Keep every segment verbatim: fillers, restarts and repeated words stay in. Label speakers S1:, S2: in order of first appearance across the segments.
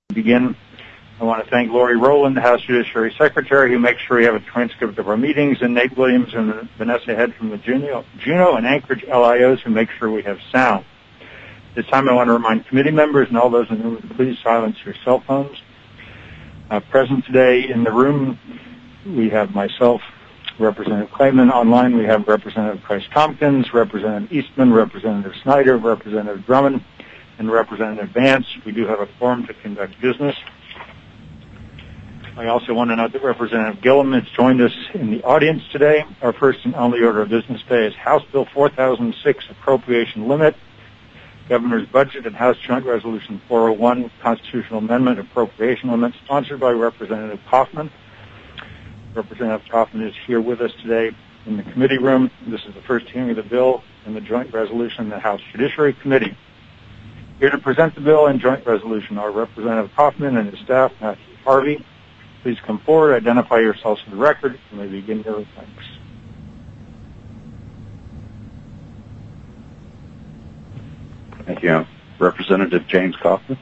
S1: Begin. I want to thank Lori Rowland, the House Judiciary Secretary, who makes sure we have a transcript of our meetings, and Nate Williams and Vanessa Head from the Juneau, Juneau and Anchorage L I Os, who make sure we have sound. This time I want to remind committee members and all those in the room to please silence your cell phones. Uh, present today in the room, we have myself, Representative Clayman. Online, we have Representative Price-Tompkins, Representative Eastman, Representative Snyder, Representative Drummond, and Representative Vance. We do have a quorum to conduct business. I also want to note that Representative Gillum has joined us in the audience today. Our first and only order of business today is House Bill four thousand six, Appropriation Limit, Governor's Budget, and House Joint Resolution four oh one, Constitutional Amendment, Appropriation Limit, sponsored by Representative Kaufman. Representative Kaufman is here with us today in the committee room. This is the first hearing of the bill and the joint resolution in the House Judiciary Committee. Here to present the bill and joint resolution are Representative Kaufman and his staff, Matthew Harvey. Please come forward, identify yourselves for the record, and we begin your thanks.
S2: Thank you. Representative James Kaufman.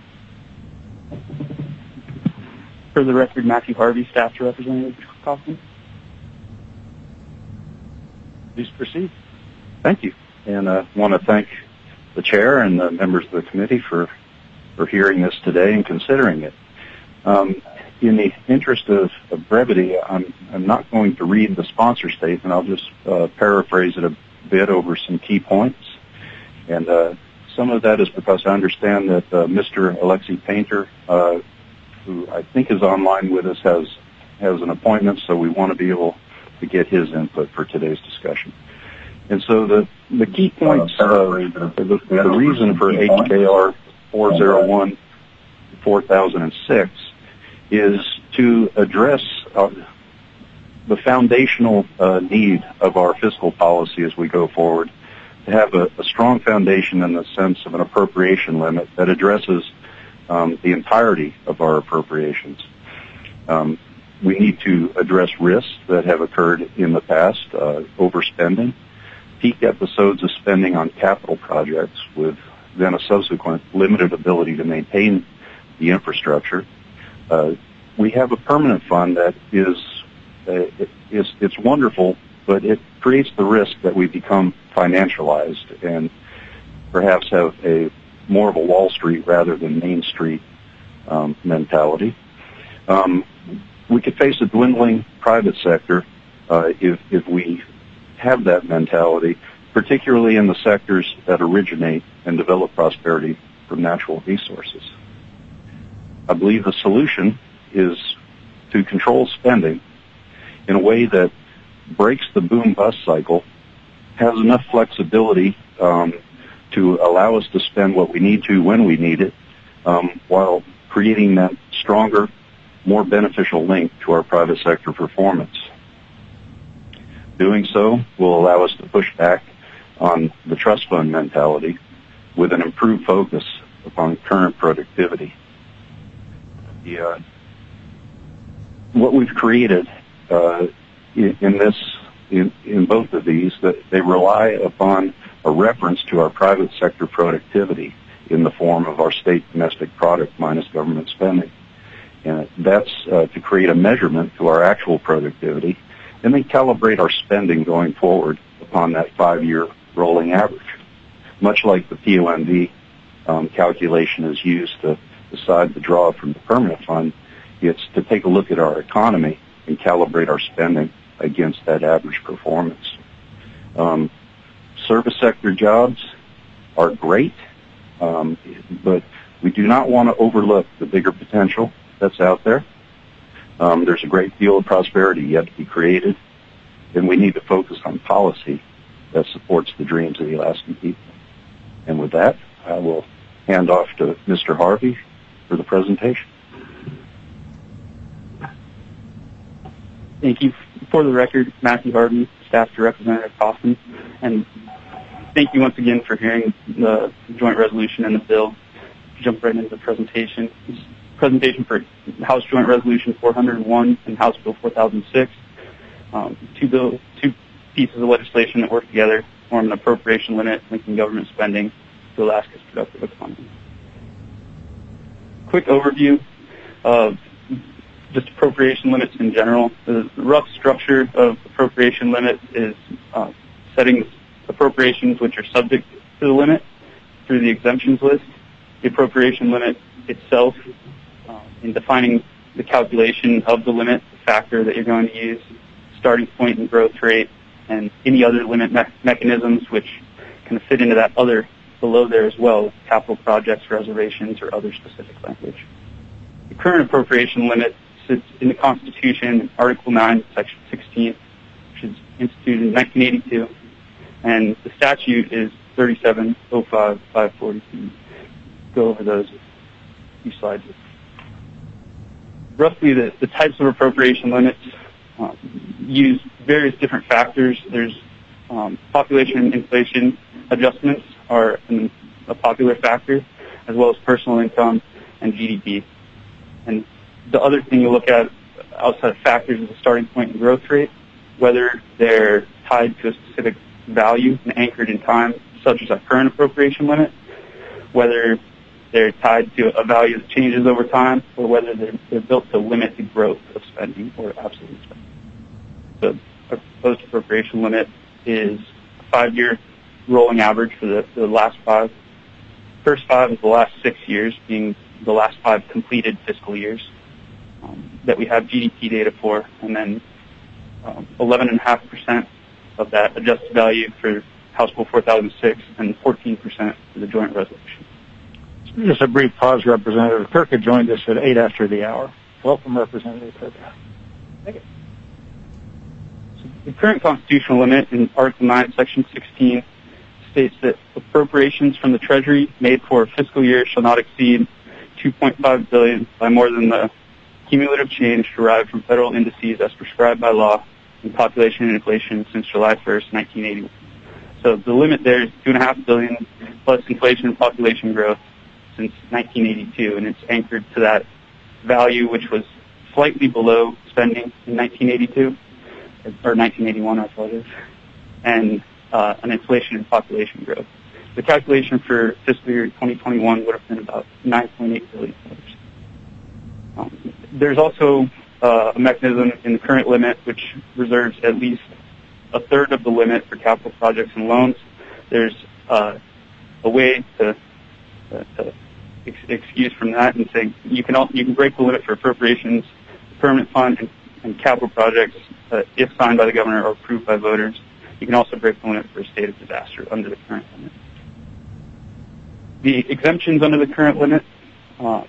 S3: For the record, Matthew Harvey, staff to Representative Kaufman.
S1: Please proceed.
S2: Thank you. And I uh, want to thank the chair and the members of the committee for, for hearing this today and considering it. Um, in the interest of, of brevity, I'm, I'm not going to read the sponsor statement. I'll just uh, paraphrase it a bit over some key points. And uh, some of that is because I understand that uh, Mister Alexei Painter, uh, who I think is online with us, has has an appointment, so we want to be able to get his input for today's discussion. And so the, the key points, uh, the, the reason for H K R four oh one, four thousand six is to address uh, the foundational uh, need of our fiscal policy as we go forward, to have a, a strong foundation in the sense of an appropriation limit that addresses um, the entirety of our appropriations. Um, we need to address risks that have occurred in the past, uh, overspending, peak episodes of spending on capital projects with then a subsequent limited ability to maintain the infrastructure. Uh, we have a permanent fund that is, uh, it, is, it's wonderful, but it creates the risk that we become financialized and perhaps have a more of a Wall Street rather than Main Street um, mentality. Um, we could face a dwindling private sector uh, if, if we have that mentality, particularly in the sectors that originate and develop prosperity from natural resources. I believe the solution is to control spending in a way that breaks the boom-bust cycle, has enough flexibility um, to allow us to spend what we need to when we need it, um, while creating that stronger, more beneficial link to our private sector performance. Doing so will allow us to push back on the trust fund mentality with an improved focus upon current productivity. The, uh, what we've created uh, in, in this, in, in both of these, that they rely upon a reference to our private sector productivity in the form of our state domestic product minus government spending. And that's uh, to create a measurement to our actual productivity and then calibrate our spending going forward upon that five-year rolling average. Much like the P O M V um, calculation is used to decide the draw from the permanent fund, it's to take a look at our economy and calibrate our spending against that average performance. Um, service sector jobs are great, um, but we do not want to overlook the bigger potential that's out there. Um, there's a great deal of prosperity yet to be created, and we need to focus on policy that supports the dreams of the Alaskan people. And with that, I will hand off to Mister Harvey for the presentation.
S3: Thank you. For the record, Matthew Harvey, staff to Representative Kaufman, and thank you once again for hearing the joint resolution and the bill. Jump right into the presentation. Presentation for House Joint Resolution four oh one and House Bill four thousand six. Um, two, bill, two pieces of legislation that work together form an appropriation limit linking government spending to Alaska's productive economy. quick overview of just appropriation limits in general. The rough structure of appropriation limits is uh, setting appropriations which are subject to the limit through the exemptions list, the appropriation limit itself, uh, in defining the calculation of the limit, the factor that you're going to use, starting point and growth rate, and any other limit me- mechanisms which kind of fit into that other below there as well, capital projects, reservations, or other specific language. The current appropriation limit sits in the Constitution, Article nine, Section sixteen, which is instituted in nineteen eighty-two, and the statute is thirty-seven oh five five forty. Go over those a few slides. Roughly, the, the types of appropriation limits um, use various different factors. There's um, population and inflation adjustments are an, a popular factor, as well as personal income and G D P. And the other thing you look at outside of factors is the starting point and growth rate, whether they're tied to a specific value and anchored in time, such as our current appropriation limit, whether they're tied to a value that changes over time, or whether they're, they're built to limit the growth of spending or absolute spending. The proposed appropriation limit is a five-year rolling average for the, the last five. First five is the last six years, being the last five completed fiscal years um, that we have G D P data for, and then um, eleven point five percent of that adjusted value for House Bill four thousand six and fourteen percent for the joint resolution.
S1: Just a brief pause, Representative Kirka joined us at eight after the hour. Welcome, Representative Kirka.
S3: Thank you. So the current constitutional limit in Article nine, Section sixteen states that appropriations from the Treasury made for a fiscal year shall not exceed two point five billion dollars by more than the cumulative change derived from federal indices as prescribed by law in population and inflation since July first, nineteen eighty-one. So the limit there is two point five billion dollars plus inflation and population growth since nineteen eighty-two, and it's anchored to that value which was slightly below spending in nineteen eighty-two, or nineteen eighty-one, I apologize, and uh, an inflation and population growth. The calculation for fiscal year twenty twenty-one would have been about nine point eight billion dollars. Um, there's also uh, a mechanism in the current limit which reserves at least a third of the limit for capital projects and loans. There's uh, a way to, uh, to ex- excuse from that and say you can all, you can break the limit for appropriations, permanent fund, and, and capital projects uh, if signed by the governor or approved by voters. You can also break the limit for a state of disaster under the current limit. The exemptions under the current limit, uh,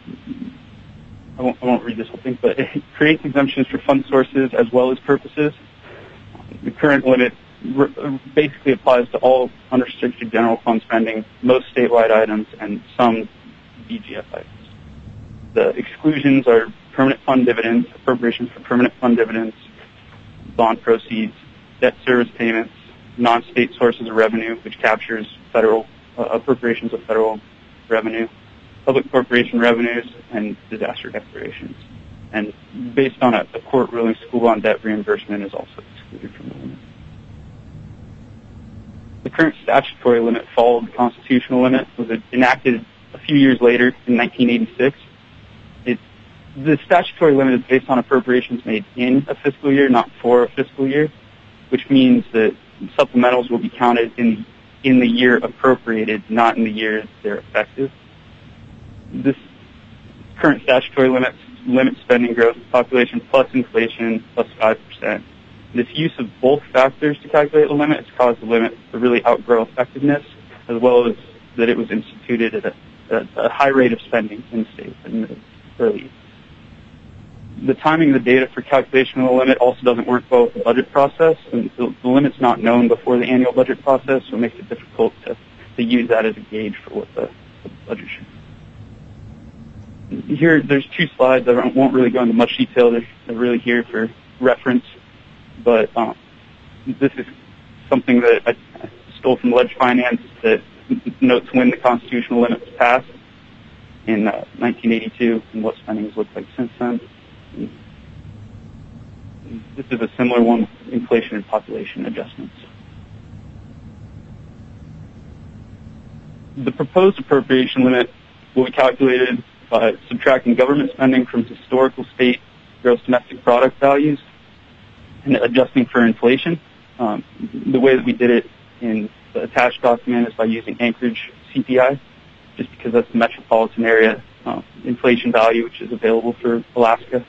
S3: I, won't, I won't read this whole thing, but it creates exemptions for fund sources as well as purposes. The current limit re- basically applies to all unrestricted general fund spending, most statewide items, and some D G F items. The exclusions are permanent fund dividends, appropriations for permanent fund dividends, bond proceeds, debt service payments, non-state sources of revenue, which captures federal uh, appropriations of federal revenue, public corporation revenues, and disaster declarations. And based on a, a court ruling, school bond debt reimbursement is also excluded from the limit. The current statutory limit followed the constitutional limit. It was enacted a few years later in nineteen eighty-six. It, the statutory limit is based on appropriations made in a fiscal year, not for a fiscal year, which means that supplementals will be counted in in the year appropriated, not in the year they're effective. This current statutory limit limit spending growth, population plus inflation plus five percent. This use of both factors to calculate the limit has caused the limit to really outgrow effectiveness, as well as that it was instituted at a, at a high rate of spending in the state in the early. The timing of the data for calculation of the limit also doesn't work well with the budget process, and the, the limit's not known before the annual budget process, so it makes it difficult to, to use that as a gauge for what the, the budget should be. Here, there's two slides. I won't really go into much detail. They're, they're really here for reference, but um, this is something that I stole from Ledge Finance that notes when the constitutional limit was passed in uh, nineteen eighty-two and what spending has looked like since then. And this is a similar one with inflation and population adjustments. The proposed appropriation limit will be calculated by subtracting government spending from historical state gross domestic product values and adjusting for inflation. Um, the way that we did it in the attached document is by using Anchorage C P I, just because that's the metropolitan area uh, inflation value, which is available for Alaska.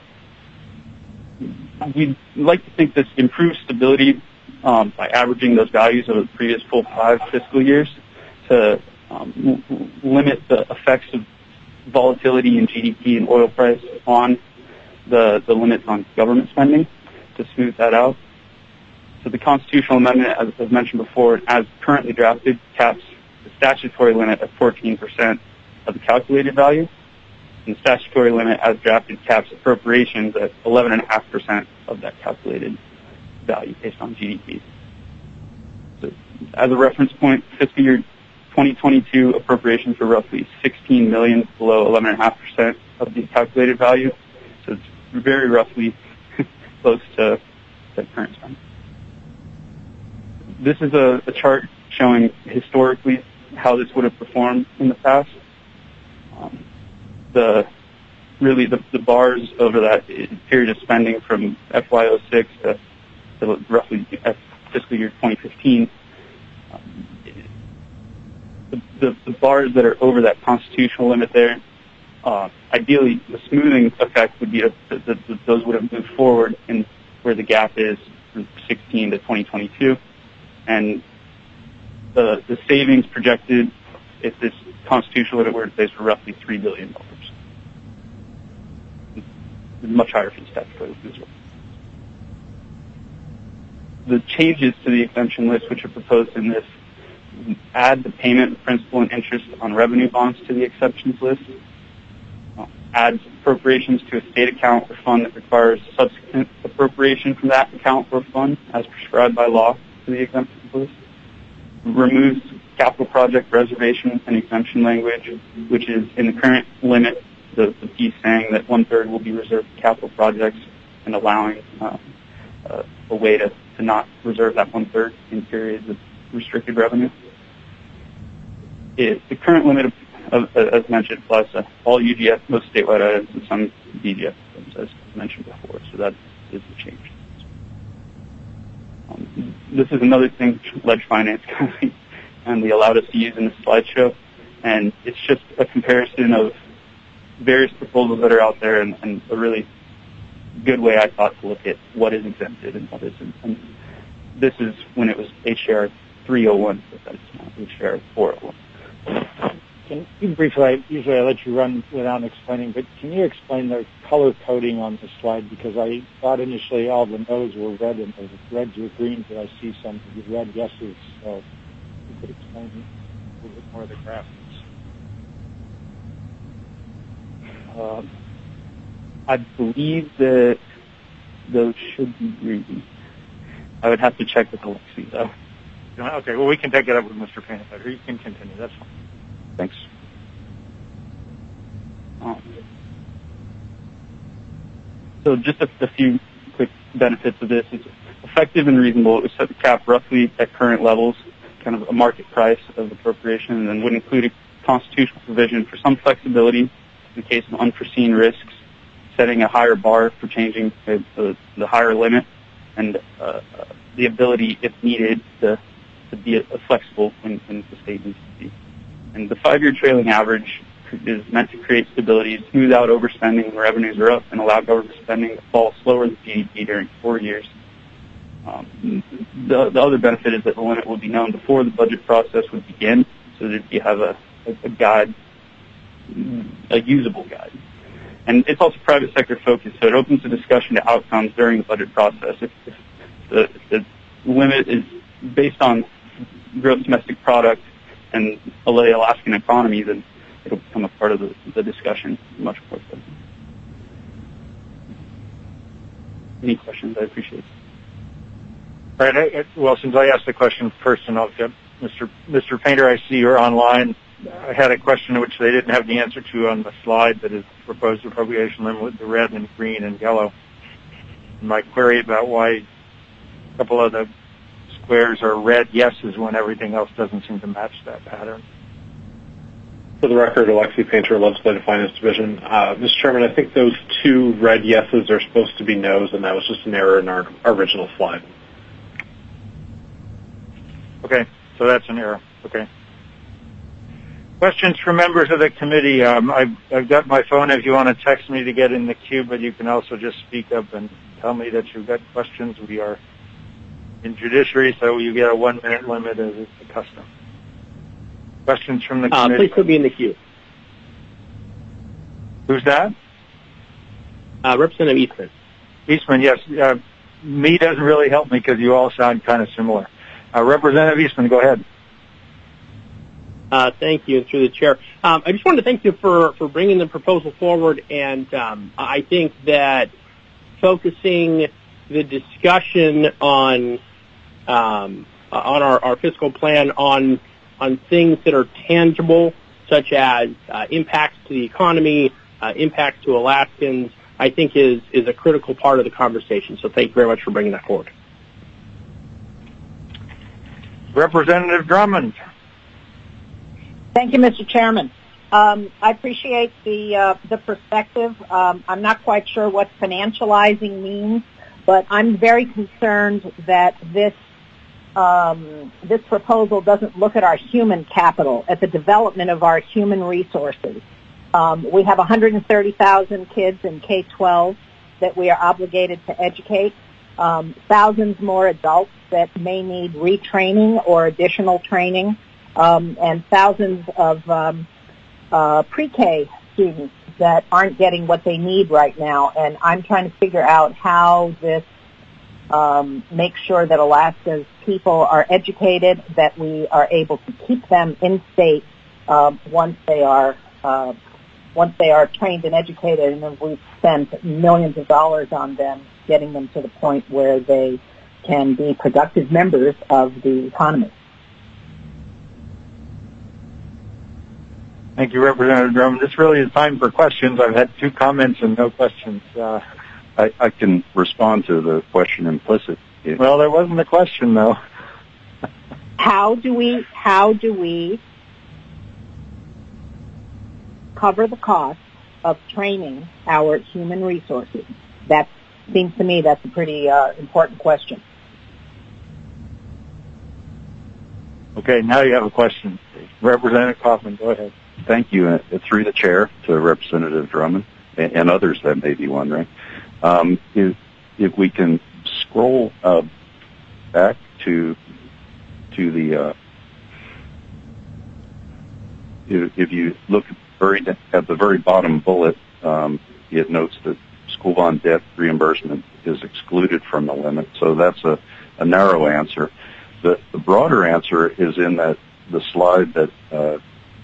S3: We'd like to think this improves stability um, by averaging those values over the previous full five fiscal years to um, l- limit the effects of volatility in G D P and oil price on the, the limits on government spending to smooth that out. So the constitutional amendment, as, as mentioned before, as currently drafted, caps the statutory limit at fourteen percent of the calculated value, and the statutory limit as drafted caps appropriations at eleven point five percent of that calculated value based on G D P. So as a reference point, fiscal year twenty twenty-two appropriations were roughly sixteen million dollars below eleven point five percent of the calculated value. So it's very roughly close to the current spend. This is a, a chart showing historically how this would have performed in the past. Um, the really the, the bars over that period of spending from F Y oh six to, to roughly fiscal year twenty fifteen. Um, the, the, the bars that are over that constitutional limit there, uh, ideally the smoothing effect would be that those would have moved forward in where the gap is from sixteen to twenty twenty-two. And the the savings projected if this constitutional limit were in place for roughly three billion dollars. Much higher for the statutory as well. The changes to the exemption list which are proposed in this add the payment of principal and interest on revenue bonds to the exceptions list, uh, adds appropriations to a state account or fund that requires subsequent appropriation from that account or fund as prescribed by law to the exemptions list, removes capital project reservation and exemption language, which is in the current limit, the, the piece saying that one-third will be reserved for capital projects and allowing uh, uh, a way to, to not reserve that one-third in periods of restricted revenue. It, the current limit, of, of, as mentioned, applies to all U G F, most statewide items, and some D G F items, as mentioned before, so that is the change. Um, this is another thing Ledge Finance and they allowed us to use in the slideshow, and it's just a comparison of various proposals that are out there and, and a really good way, I thought, to look at what is exempted and what isn't. And this is when it was H R three oh one, but that's now H R four oh one.
S1: Can you briefly, I, usually I let you run without explaining, but can you explain the color coding on the slide? Because I thought initially all the no's were red and the reds were green, but I see some red yeses. So you could explain a little bit more of the graphics.
S3: Uh, I believe that those should be green. I would have to check with Alexi, though.
S1: Okay, well, we can take it up with Mister Payne later. You can continue. That's fine.
S2: Thanks.
S3: Um, so just a, a few quick benefits of this. It's effective and reasonable. It would set the cap roughly at current levels, kind of a market price of appropriation, and then would include a constitutional provision for some flexibility in the case of unforeseen risks, setting a higher bar for changing the, the, the higher limit, and uh, the ability, if needed, to, to be a, a flexible when, when the state needs to be. And the five-year trailing average is meant to create stability, smooth out overspending when revenues are up, and allow government spending to fall slower than G D P during four years. Um, the, the other benefit is that the limit will be known before the budget process would begin, so that you have a, a, a guide, a usable guide. And it's also private sector focused, so it opens the discussion to outcomes during the budget process. If, if, the, if the limit is based on gross domestic product and the Alaskan economy, then it'll become a part of the, the discussion much more quickly. Any questions? I appreciate it.
S1: All right. I, well, since I asked the question first, and I'll get Mister Mister Painter, I see you're online. I had a question which they didn't have the answer to on the slide that is proposed appropriation limit with the red and green and yellow. And my query about why a couple of the squares are red yeses when everything else doesn't seem to match that pattern.
S4: For the record, Alexi Painter, Legislative Finance Division. Uh, Mister Chairman, I think those two red yeses are supposed to be no's, and that was just an error in our original slide.
S1: Okay, so that's an error. Okay. Questions from members of the committee? Um, I've, I've got my phone if you want to text me to get in the queue, but you can also just speak up and tell me that you've got questions. We are in judiciary, so you get a one-minute limit as is the custom. Questions from the
S5: uh,
S1: committee?
S5: Please put me in the queue.
S1: Who's that?
S5: Uh, Representative Eastman.
S1: Eastman, yes. Uh, me doesn't really help me because you all sound kind of similar. Uh, Representative Eastman, go ahead.
S5: Uh, thank you, and through the chair. Um, I just wanted to thank you for, for bringing the proposal forward, and um, I think that focusing the discussion on um, on our, our fiscal plan on on things that are tangible, such as uh, impacts to the economy, uh, impacts to Alaskans, I think is is a critical part of the conversation. So thank you very much for bringing that forward.
S1: Representative Drummond.
S6: Thank you, Mister Chairman. Um, I appreciate the uh, the perspective. Um, I'm not quite sure what financializing means, but I'm very concerned that this um, this proposal doesn't look at our human capital, at the development of our human resources. Um, we have one hundred thirty thousand kids in K twelve that we are obligated to educate, um, thousands more adults that may need retraining or additional training. Um, and thousands of um, uh, pre-K students that aren't getting what they need right now. And I'm trying to figure out how this um, makes sure that Alaska's people are educated, that we are able to keep them in state uh, once they are uh, once they are trained and educated, and then we've spent millions of dollars on them, getting them to the point where they can be productive members of the economy.
S1: Thank you, Representative Drummond. This really is time for questions. I've had two comments and no questions. Uh,
S2: I, I can respond to the question implicit.
S1: Well, there wasn't a question, though.
S6: How do we, how do we cover the cost of training our human resources? That seems to me that's a pretty uh, important question.
S1: Okay, now you have a question. Representative Kaufman, go ahead.
S2: Thank you. Uh, through the chair to Representative Drummond and, and others that may be wondering, um, if, if we can scroll uh, back to to the uh, if, if you look very at the very bottom bullet, um, it notes that school bond debt reimbursement is excluded from the limit. So that's a, a narrow answer. The, the broader answer is in that the slide that uh,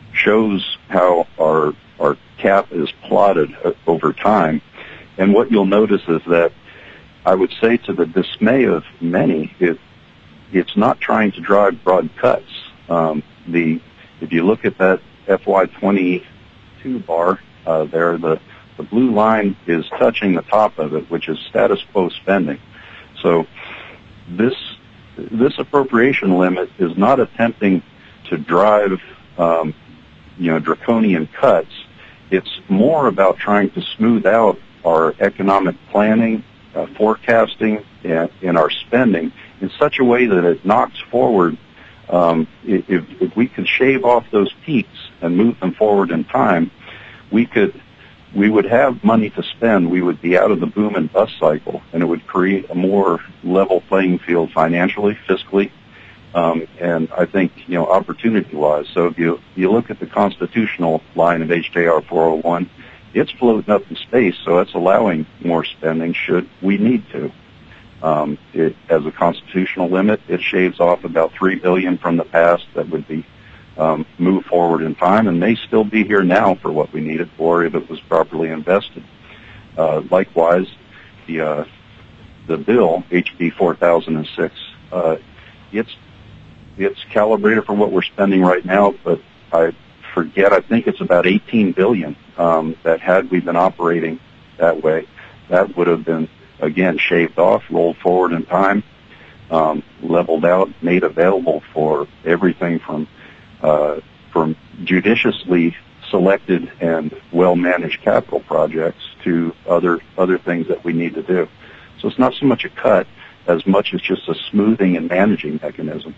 S2: shows how our our cap is plotted over time. And what you'll notice is that I would say, to the dismay of many, it it's not trying to drive broad cuts. Um, the if you look at that F Y twenty-two bar uh, there, the the blue line is touching the top of it, which is status quo spending. So this this appropriation limit is not attempting to drive um, you know, draconian cuts. It's more about trying to smooth out our economic planning, uh, forecasting, and, and our spending in such a way that it knocks forward. Um, if, if we could shave off those peaks and move them forward in time, we could, we would have money to spend. We would be out of the boom and bust cycle, and it would create a more level playing field financially, fiscally, Um, and I think, you know, opportunity-wise. So if you you look at the constitutional line of H J R four oh one, it's floating up in space, so it's allowing more spending should we need to. Um, it, as a constitutional limit, it shaves off about three billion dollars from the past that would be um, moved forward in time, and may still be here now for what we need it for if it was properly invested. Uh, likewise, the uh, the bill H B four thousand six, uh, it's It's calibrated for what we're spending right now, but I forget, I think it's about eighteen billion dollars um, that had we been operating that way, that would have been, again, shaved off, rolled forward in time, um, leveled out, made available for everything from uh, from judiciously selected and well-managed capital projects to other other things that we need to do. So it's not so much a cut as much as just a smoothing and managing mechanism.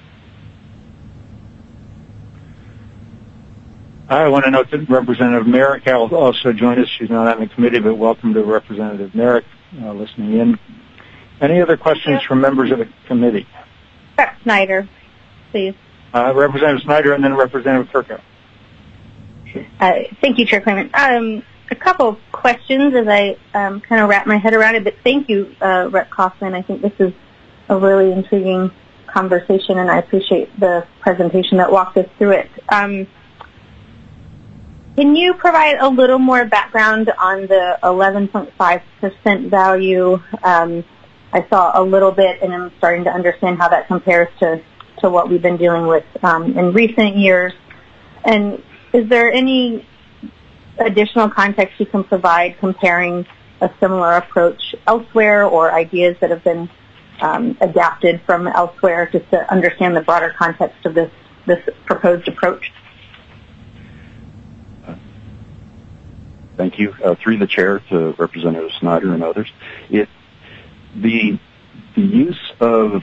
S1: I want to note that Representative Merrick will also join us. She's not on the committee, but welcome to Representative Merrick uh, listening in. Any other questions yeah. from members of the committee?
S7: Rep Snyder, please.
S1: Uh, Representative Snyder and then Representative Kirkhope.
S7: Uh, thank you, Chair Clement. Um, a couple of questions as I um, kind of wrap my head around it, but thank you, uh, Representative Kaufman. I think this is a really intriguing conversation, and I appreciate the presentation that walked us through it. Um, Can you provide a little more background on the eleven point five percent value? Um, I saw a little bit, and I'm starting to understand how that compares to, to what we've been dealing with um, in recent years. And is there any additional context you can provide comparing a similar approach elsewhere or ideas that have been um, adapted from elsewhere, just to understand the broader context of this, this proposed approach?
S2: Thank you. Uh, through the chair to Representative Snyder and others. It, the, the use of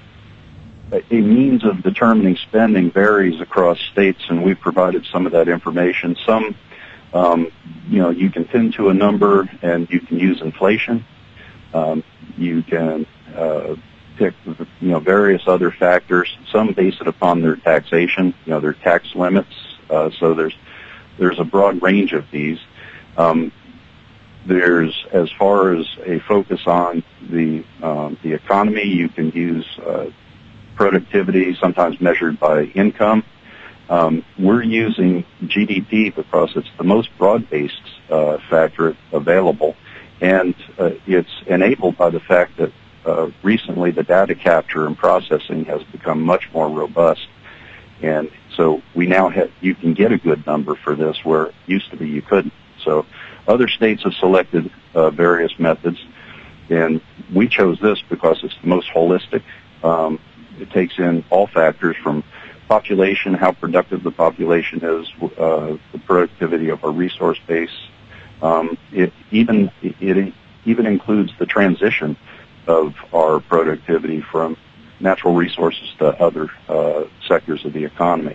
S2: a, a means of determining spending varies across states, and we've provided some of that information. Some, um, you know, you can pin to a number and you can use inflation. Um, you can uh, pick, you know, various other factors. Some base it upon their taxation, you know, their tax limits. Uh, so there's there's a broad range of these. Um, there's, as far as a focus on the um, the economy, you can use uh, productivity, sometimes measured by income. Um, we're using G D P because it's the most broad-based uh, factor available, and uh, it's enabled by the fact that uh, recently the data capture and processing has become much more robust. And so we now have, you can get a good number for this where it used to be you couldn't. So other states have selected uh, various methods, and we chose this because it's the most holistic. Um, it takes in all factors from population, how productive the population is, uh, the productivity of our resource base. Um, it even it even includes the transition of our productivity from natural resources to other uh, sectors of the economy.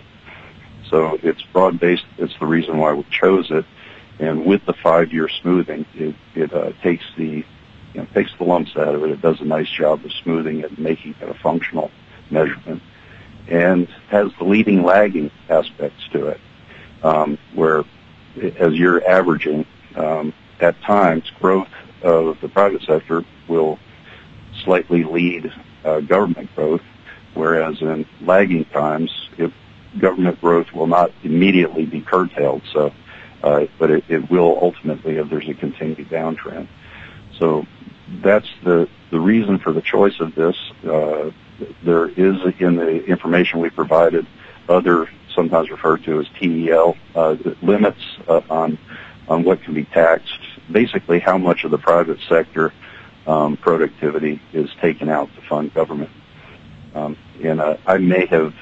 S2: So it's broad-based. It's the reason why we chose it. And with the five-year smoothing, it, it uh, takes the you know, takes the lumps out of it. It does a nice job of smoothing it and making it a functional measurement, and has the leading lagging aspects to it, um, where as you're averaging, um, at times growth of the private sector will slightly lead uh, government growth, whereas in lagging times, if government growth will not immediately be curtailed. So. Uh, but it, it will ultimately if there's a continued downtrend. So that's the, the reason for the choice of this. Uh, there is in the information we provided other, sometimes referred to as T E L, uh, limits uh, on on what can be taxed. Basically, how much of the private sector um, productivity is taken out to fund government. Um, and uh, I may have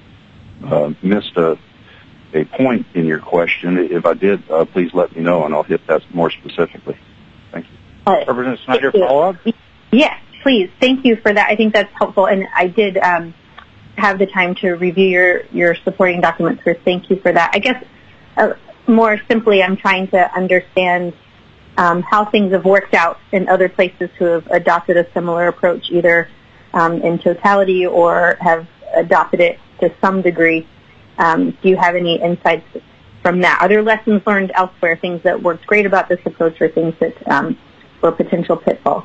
S2: uh, missed a. a point in your question. If I did, uh, please let me know, and I'll hit that more specifically. Thank you.
S7: Uh,
S1: Representative Snyder, follow-up?
S7: Yes, please. Thank you for that. I think that's helpful, and I did um, have the time to review your, your supporting documents, so thank you for that. I guess uh, more simply, I'm trying to understand um, how things have worked out in other places who have adopted a similar approach, either um, in totality or have adopted it to some degree. Um, do you have any insights from that? Are there lessons learned elsewhere, things that worked great about this approach or things that um, were potential pitfalls?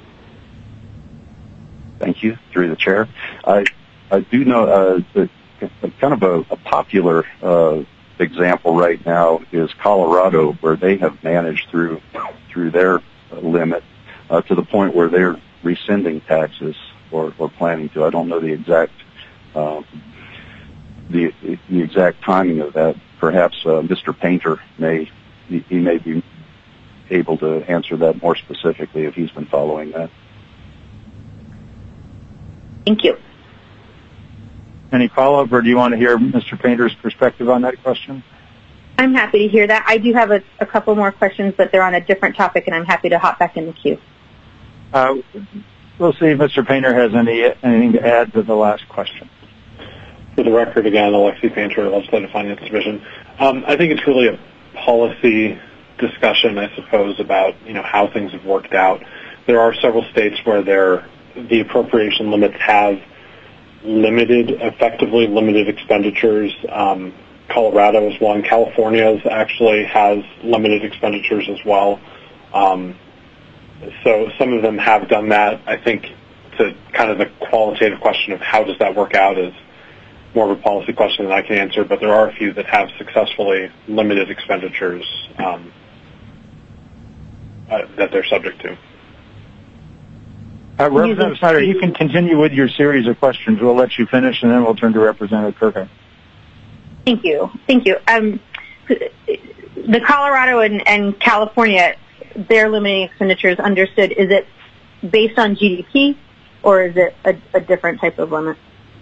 S2: Thank you. Through the chair. I, I do know uh, that kind of a, a popular uh, example right now is Colorado, where they have managed through through their limit uh, to the point where they're rescinding taxes or, or planning to. I don't know the exact um, The, the exact timing of that. Perhaps uh, Mister Painter may he, he may be able to answer that more specifically if he's been following that.
S7: Thank you.
S1: Any follow-up, or do you want to hear Mister Painter's perspective on that question?
S7: I'm happy to hear that. I do have a, a couple more questions, but they're on a different topic, and I'm happy to hop back in the queue.
S1: Uh, we'll see if Mister Painter has any anything to add to the last question.
S4: For the record, again, Alexi Painter, Legislative Finance Division. Um, I think it's really a policy discussion, I suppose, about you know how things have worked out. There are several states where there the appropriation limits have limited, effectively limited expenditures. Um, Colorado is one. California actually has limited expenditures as well. Um, so some of them have done that. I think to kind of the qualitative question of how does that work out is more of a policy question than I can answer, but there are a few that have successfully limited expenditures um, uh, that they're subject to.
S1: Uh, Representative Snyder, you can continue with your series of questions. We'll let you finish, and then we'll turn to Representative Kirkheim.
S7: Thank you. Thank you. Um, the Colorado and, and California, their limiting expenditures, understood, is it based on G D P, or is it a, a different type of limit?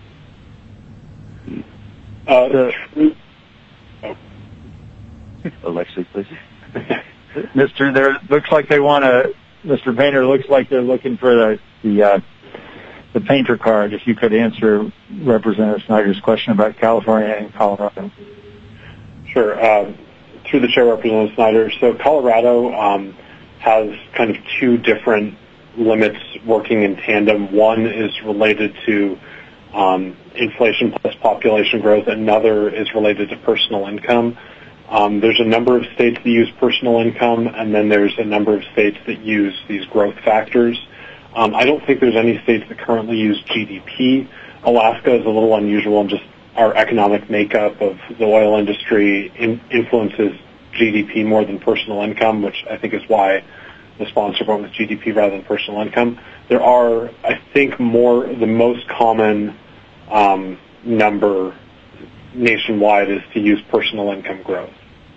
S4: Uh, the, oh.
S2: Alexi, please.
S1: Mister, there looks like they want to. Mister Painter looks like they're looking for the the, uh, the painter card. If you could answer Representative Snyder's question about California and Colorado.
S4: Sure. Uh, through the chair, Representative Snyder. So Colorado um, has kind of two different limits working in tandem. One is related to um, inflation plus population growth. Another is related to personal income. Um, there's a number of states that use personal income, and then there's a number of states that use these growth factors. Um, I don't think there's any states that currently use G D P. Alaska is a little unusual in just our economic makeup of the oil industry in, influences G D P more than personal income, which I think is why the sponsor went with G D P rather than personal income. There are, I think, more, the most common um, number nationwide is to use personal income growth.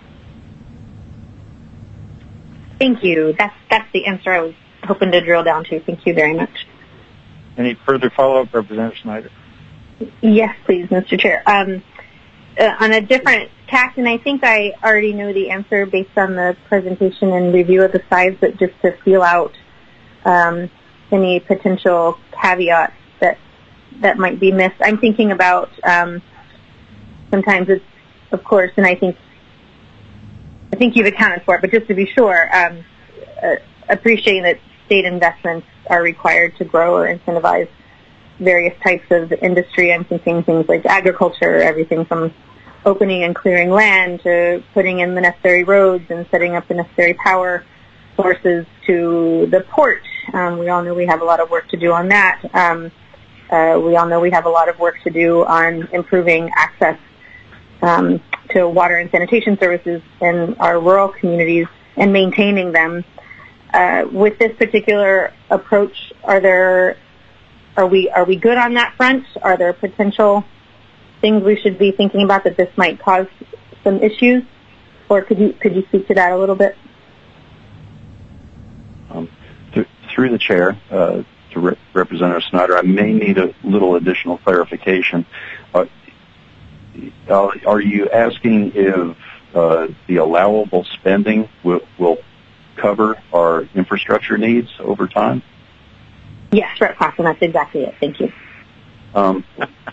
S7: Thank you. That's that's the answer I was hoping to drill down to. Thank you very much.
S1: Any further follow-up, Representative Snyder?
S7: Yes, please, Mister Chair. Um, uh, on a different tack, and I think I already know the answer based on the presentation and review of the slides, but just to feel out um, any potential caveats that that might be missed. I'm thinking about um, sometimes it's, of course, and I think I think you've accounted for it, but just to be sure, um, uh, appreciating that state investments are required to grow or incentivize various types of industry. I'm thinking things like agriculture, everything from opening and clearing land to putting in the necessary roads and setting up the necessary power sources to the port. Um, we all know we have a lot of work to do on that. Um, uh, we all know we have a lot of work to do on improving access um, to water and sanitation services in our rural communities and maintaining them. Uh, with this particular approach, are there are we are we good on that front? Are there potential things we should be thinking about that this might cause some issues? Or could you could you speak to that a little bit?
S2: Um, th- through the chair, uh, to Re- Representative Snyder, I may need a little additional clarification. Uh, uh, are you asking if uh, the allowable spending will, will cover our infrastructure needs over time?
S7: Yes, Rep Clausen, that's exactly it. Thank you.
S2: Um,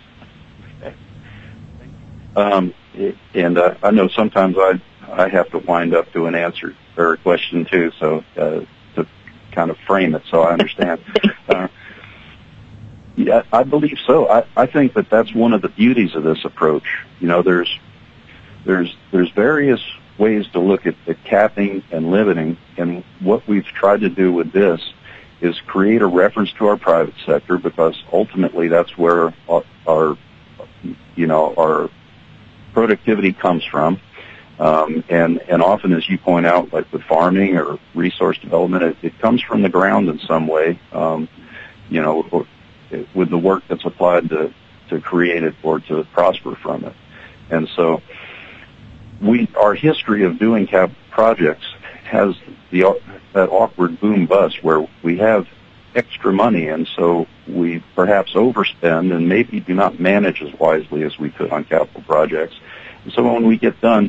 S2: um, and uh, I know sometimes I I have to wind up to an answer or a question too, so uh, to kind of frame it so I understand. uh, yeah, I believe so. I, I think that that's one of the beauties of this approach. You know, there's there's there's various ways to look at, at capping and limiting, and what we've tried to do with this is create a reference to our private sector, because ultimately that's where our, our you know, our productivity comes from. Um, and, and often, as you point out, like with farming or resource development, it, it comes from the ground in some way, um, you know, or, with the work that's applied to, to create it or to prosper from it. And so we, our history of doing cap projects has the that awkward boom bust where we have extra money, and so we perhaps overspend and maybe do not manage as wisely as we could on capital projects. And so when we get done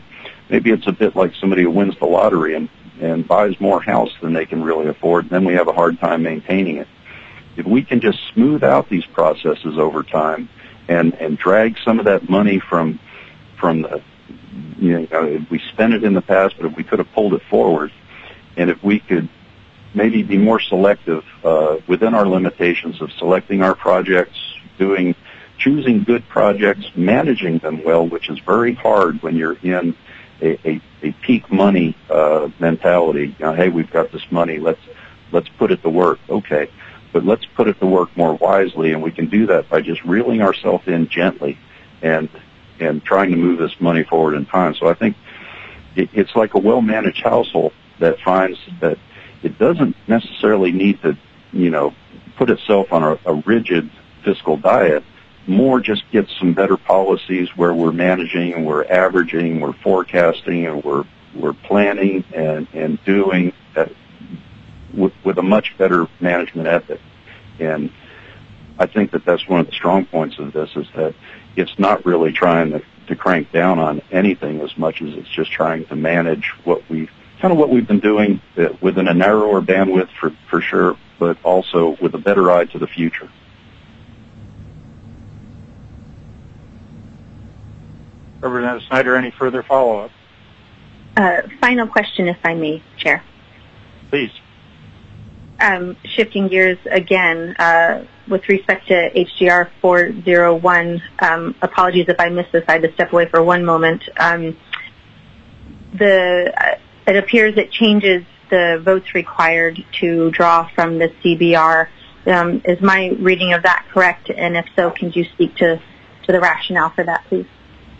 S2: maybe it's a bit like somebody who wins the lottery and, and buys more house than they can really afford, and then we have a hard time maintaining it. If we can just smooth out these processes over time and, and drag some of that money from, from the, you know, we spent it in the past, but if we could have pulled it forward, and if we could maybe be more selective uh, within our limitations of selecting our projects, doing, choosing good projects, managing them well, which is very hard when you're in a, a, a peak money uh, mentality. You know, hey, we've got this money, let's let's put it to work. Okay, but let's put it to work more wisely, and we can do that by just reeling ourselves in gently and and trying to move this money forward in time. So I think it, it's like a well-managed household that finds that it doesn't necessarily need to, you know, put itself on a, a rigid fiscal diet, more just get some better policies where we're managing and we're averaging, we're forecasting, and we're we're planning and, and doing that with, with a much better management ethic. And I think that that's one of the strong points of this, is that it's not really trying to, to crank down on anything as much as it's just trying to manage what we kind of what we've been doing uh, within a narrower bandwidth for, for sure, but also with a better eye to the future.
S1: Representative Snyder, any further follow-up?
S7: Uh, final question, if I may, Chair.
S1: Please.
S7: Um, shifting gears again, uh, with respect to H G R four oh one, um, apologies if I missed this, I had to step away for one moment. Um, the uh, it appears it changes the votes required to draw from the C B R. Um, is my reading of that correct? And if so, can you speak to, to the rationale for that, please?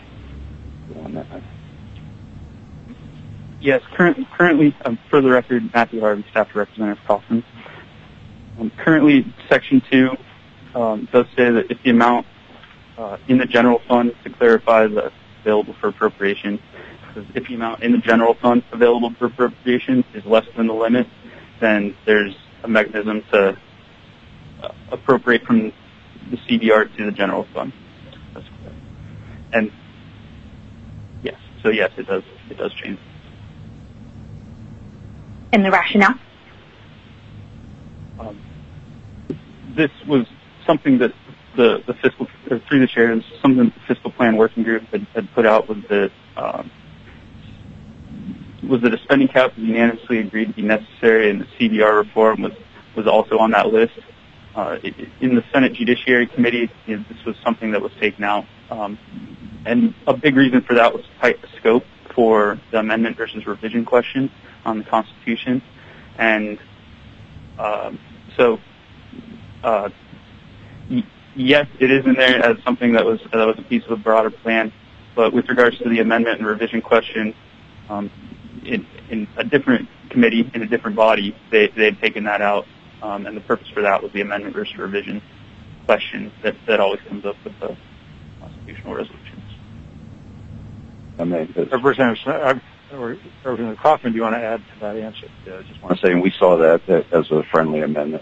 S3: Yes, current, currently, um, for the record, Matthew Harvey, Staff to Representative Kaufman. Um, currently, Section two um, does say that if the amount uh, in the general fund, to clarify, the available for appropriation, because if the amount in the general fund available for appropriation is less than the limit, then there's a mechanism to uh, appropriate from the C B R to the general fund. That's correct. And yes, so yes, it does. It does change.
S7: And the rationale?
S3: Um, this was something that the, the fiscal, or through the chair, is something the fiscal plan working group had, had put out, was that um, was that a spending cap was unanimously agreed to be necessary, and the C B R reform was, was also on that list. Uh, it, in the Senate Judiciary Committee, you know, this was something that was taken out, um, and a big reason for that was to tighten the scope for the amendment versus revision question on the Constitution. And um, so, uh, y- yes, it is in there as something that was that was a piece of a broader plan. But with regards to the amendment and revision question, um, in, in a different committee, in a different body, they they had taken that out, um, and the purpose for that was the amendment versus revision question that that always comes up with the constitutional resolutions.
S2: I mean,
S1: Representative, Representative Kaufman, do you want to add to that answer?
S2: Yeah, I just want to say, and we saw that as a friendly amendment.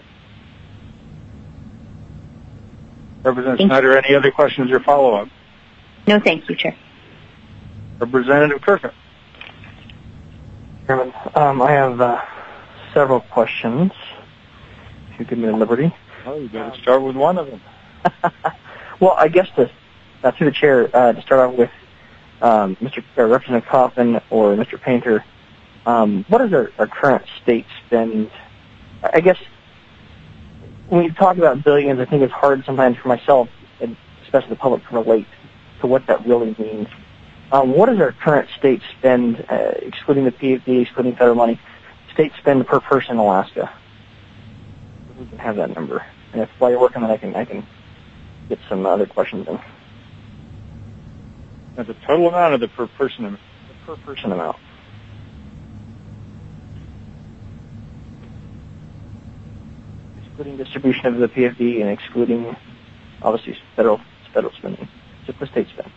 S1: Representative Thank Snyder, you. Any other questions or follow-up?
S7: No, thank you, Chair.
S1: Representative Kirker.
S8: Chairman, um, I have uh, several questions. If you give me the liberty.
S1: Oh, you better start with one of them.
S8: Well, I guess to, uh, through the chair, uh, to start off with, um, Mister Uh, Representative Kaufman or Mister Painter, um, what is our, our current state spend? I guess when you talk about billions, I think it's hard sometimes for myself, and especially the public, to relate to what that really means. Um, what is our current state spend, uh, excluding the P F D, excluding federal money, state spend per person in Alaska? We can have that number. And if while you're working on it, I can, I can get some other questions in.
S1: Now, the total amount of the per person amount?
S8: The per person amount. Excluding distribution of the P F D and excluding, obviously, federal federal spending. Just the state spend.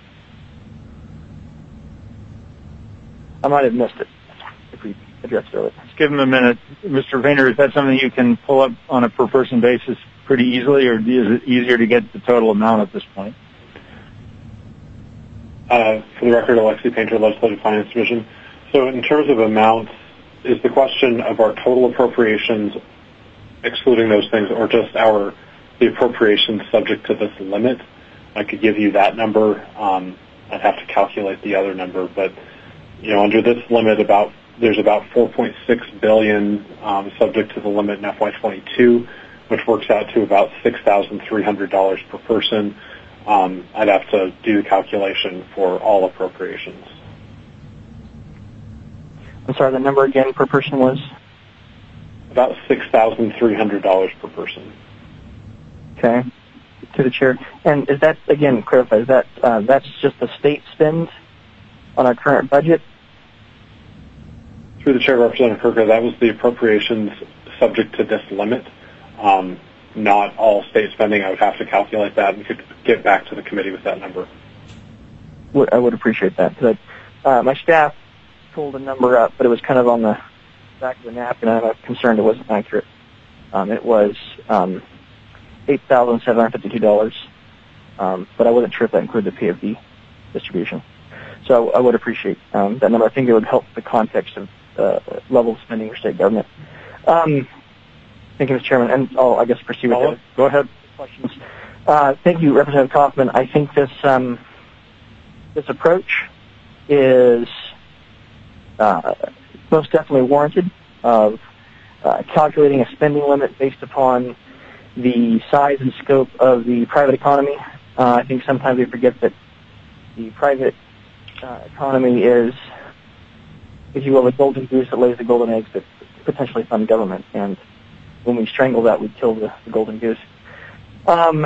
S8: I might have missed it if we addressed it earlier.
S1: Let's give him a minute. Mister Painter, is that something you can pull up on a per-person basis pretty easily, or is it easier to get the total amount at this point?
S4: Uh, for the record, Alexi Painter, Legislative Finance Division. So in terms of amounts, is the question of our total appropriations excluding those things, or just our the appropriations subject to this limit? I could give you that number. Um, I'd have to calculate the other number, but you know, under this limit, about there's about four point six billion dollars um, subject to the limit in F Y twenty-two, which works out to about six thousand three hundred dollars per person. Um, I'd have to do the calculation for all appropriations.
S8: I'm sorry, the number again per person was?
S4: About six thousand three hundred dollars per person.
S8: Okay, to the chair. And is that, again, clarify, is that, uh, that's just the state spend on our current budget?
S4: Through the chair, Representative Kirka, that was the appropriations subject to this limit. Um, not all state spending. I would have to calculate that and could get back to the committee with that number.
S8: I would appreciate that. Because uh, my staff pulled a number up, but it was kind of on the back of the napkin, and I'm concerned it wasn't accurate. Um, it was um, eight thousand seven hundred fifty-two dollars, um, but I wasn't sure if that included the P F D distribution. So I would appreciate um, that number. I think it would help the context of uh, level of spending for state government. Um, thank you, Mister Chairman, and I'll, I guess, proceed with
S1: Follow.
S8: that. Go ahead. Questions. Uh, thank you, Representative Kaufman. I think this um, this approach is uh, most definitely warranted of uh, calculating a spending limit based upon the size and scope of the private economy. Uh, I think sometimes we forget that the private uh, economy is, if you will, the golden goose that lays the golden eggs that potentially fund government. And when we strangle that, we kill the, the golden goose. Um,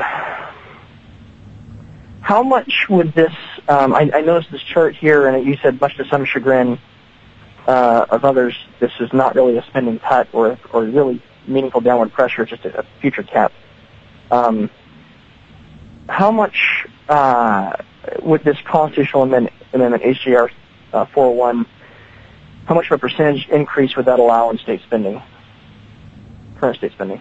S8: how much would this, um, I, I noticed this chart here, and you said, much to some chagrin uh, of others, this is not really a spending cut or, or really meaningful downward pressure, just a, a future cap. Um, how much uh, would this constitutional amendment, amendment H J R uh, four oh one, how much of a percentage increase would that allow in state spending, current state spending?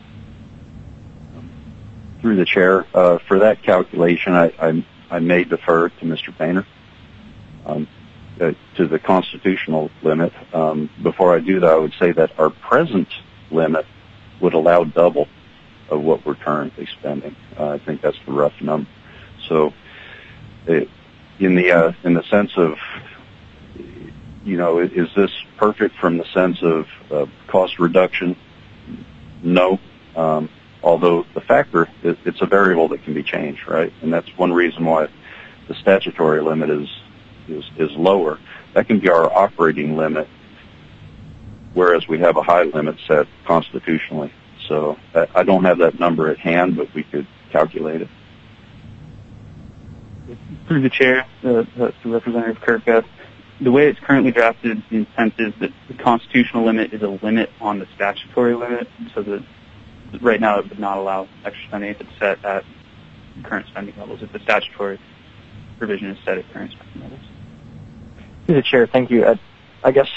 S2: Through the chair, uh, for that calculation, I, I, I may defer to Mister Painter um, uh, to the constitutional limit. Um, before I do that, I would say that our present limit would allow double of what we're currently spending. Uh, I think that's the rough number. So, it, in the uh, in the sense of, you know, is this perfect from the sense of uh, cost reduction? No. Um, although the factor, it, it's a variable that can be changed, right? And that's one reason why the statutory limit is is, is lower. That can be our operating limit, whereas we have a high limit set constitutionally. So I don't have that number at hand, but we could calculate it.
S3: Through the chair, uh, uh, to Representative Kirka, the way it's currently drafted, the intent is that the constitutional limit is a limit on the statutory limit, so that right now it would not allow extra spending if it's set at current spending levels, if the statutory provision is set at current spending levels.
S8: Through the chair, thank you. I, I guess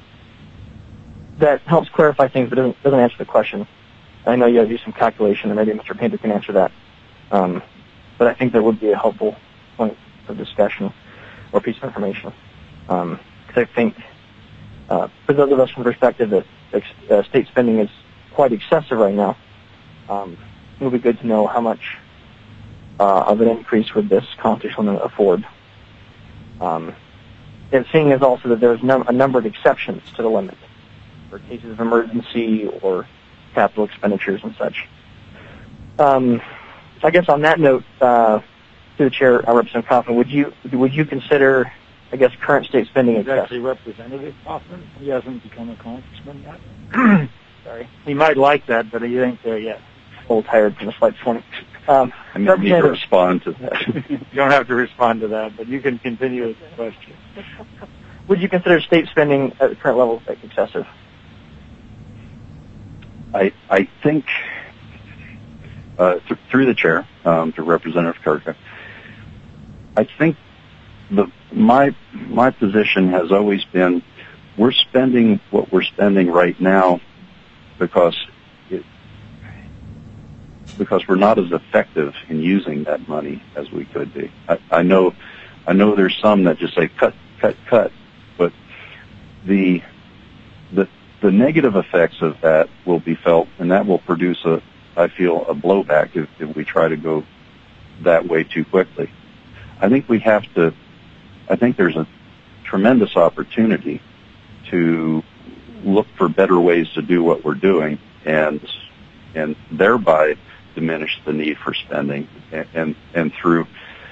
S8: that helps clarify things, but doesn't, doesn't answer the question. I know you have to do some calculation, and maybe Mister Painter can answer that. Um, but I think that would be a helpful point of discussion or piece of information. Because um, I think, uh, for those of us from the perspective that ex- uh, state spending is quite excessive right now, um, it would be good to know how much uh, of an increase would this constitutional limit afford. Um, and seeing as also that there's num- a number of exceptions to the limit for cases of emergency or capital expenditures and such. Um, I guess on that note, uh, to the chair, uh, Representative Kaufman, would you would you consider, I guess, current state spending
S1: He's
S8: excessive?
S1: actually Representative Kaufman. He hasn't become a congressman yet. Sorry. He might like that, but he ain't there yet.
S8: A little tired from the flight this morning. Um,
S2: I may need to respond to that.
S1: You don't have to respond to that, but you can continue with the question.
S8: Would you consider state spending at the current level excessive?
S2: I I think uh, th- through the chair um, to Representative Kirka, I think the my my position has always been we're spending what we're spending right now because it, because we're not as effective in using that money as we could be. I, I know I know there's some that just say cut, cut, cut, but the the the negative effects of that will be felt, and that will produce a, I feel, a blowback if, if we try to go that way too quickly. I think we have to. I think there's a tremendous opportunity to look for better ways to do what we're doing, and and thereby diminish the need for spending, and and, and through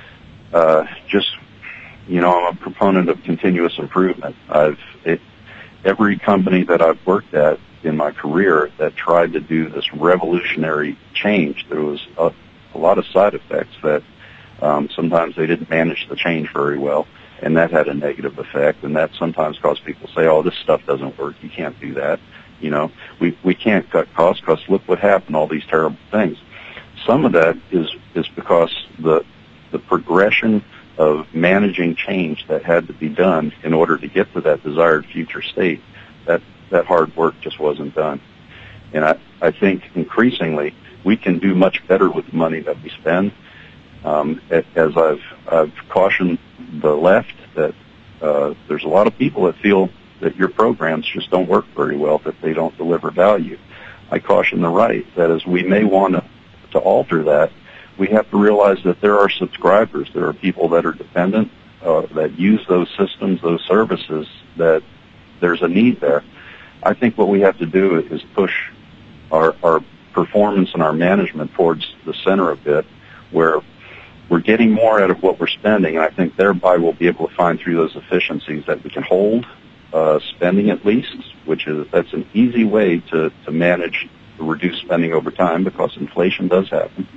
S2: uh, just, you know, I'm a proponent of continuous improvement. I've it, every company that I've worked at in my career that tried to do this revolutionary change, there was a, a lot of side effects that um, sometimes they didn't manage the change very well, and that had a negative effect, and that sometimes caused people to say, oh, this stuff doesn't work, you can't do that. You know, we, we can't cut costs because look what happened, all these terrible things. Some of that is, is because the, the progression of managing change that had to be done in order to get to that desired future state, that, that hard work just wasn't done. And I, I think increasingly we can do much better with the money that we spend. Um, as I've, I've cautioned the left that uh, there's a lot of people that feel that your programs just don't work very well, that they don't deliver value. I caution the right that as we may want to, to alter that, we have to realize that there are subscribers, there are people that are dependent, uh, that use those systems, those services, that there's a need there. I think what we have to do is push our, our performance and our management towards the center a bit, where we're getting more out of what we're spending, and I think thereby we'll be able to find through those efficiencies that we can hold uh, spending at least, which is, that's an easy way to, to manage reduce spending over time because inflation does happen.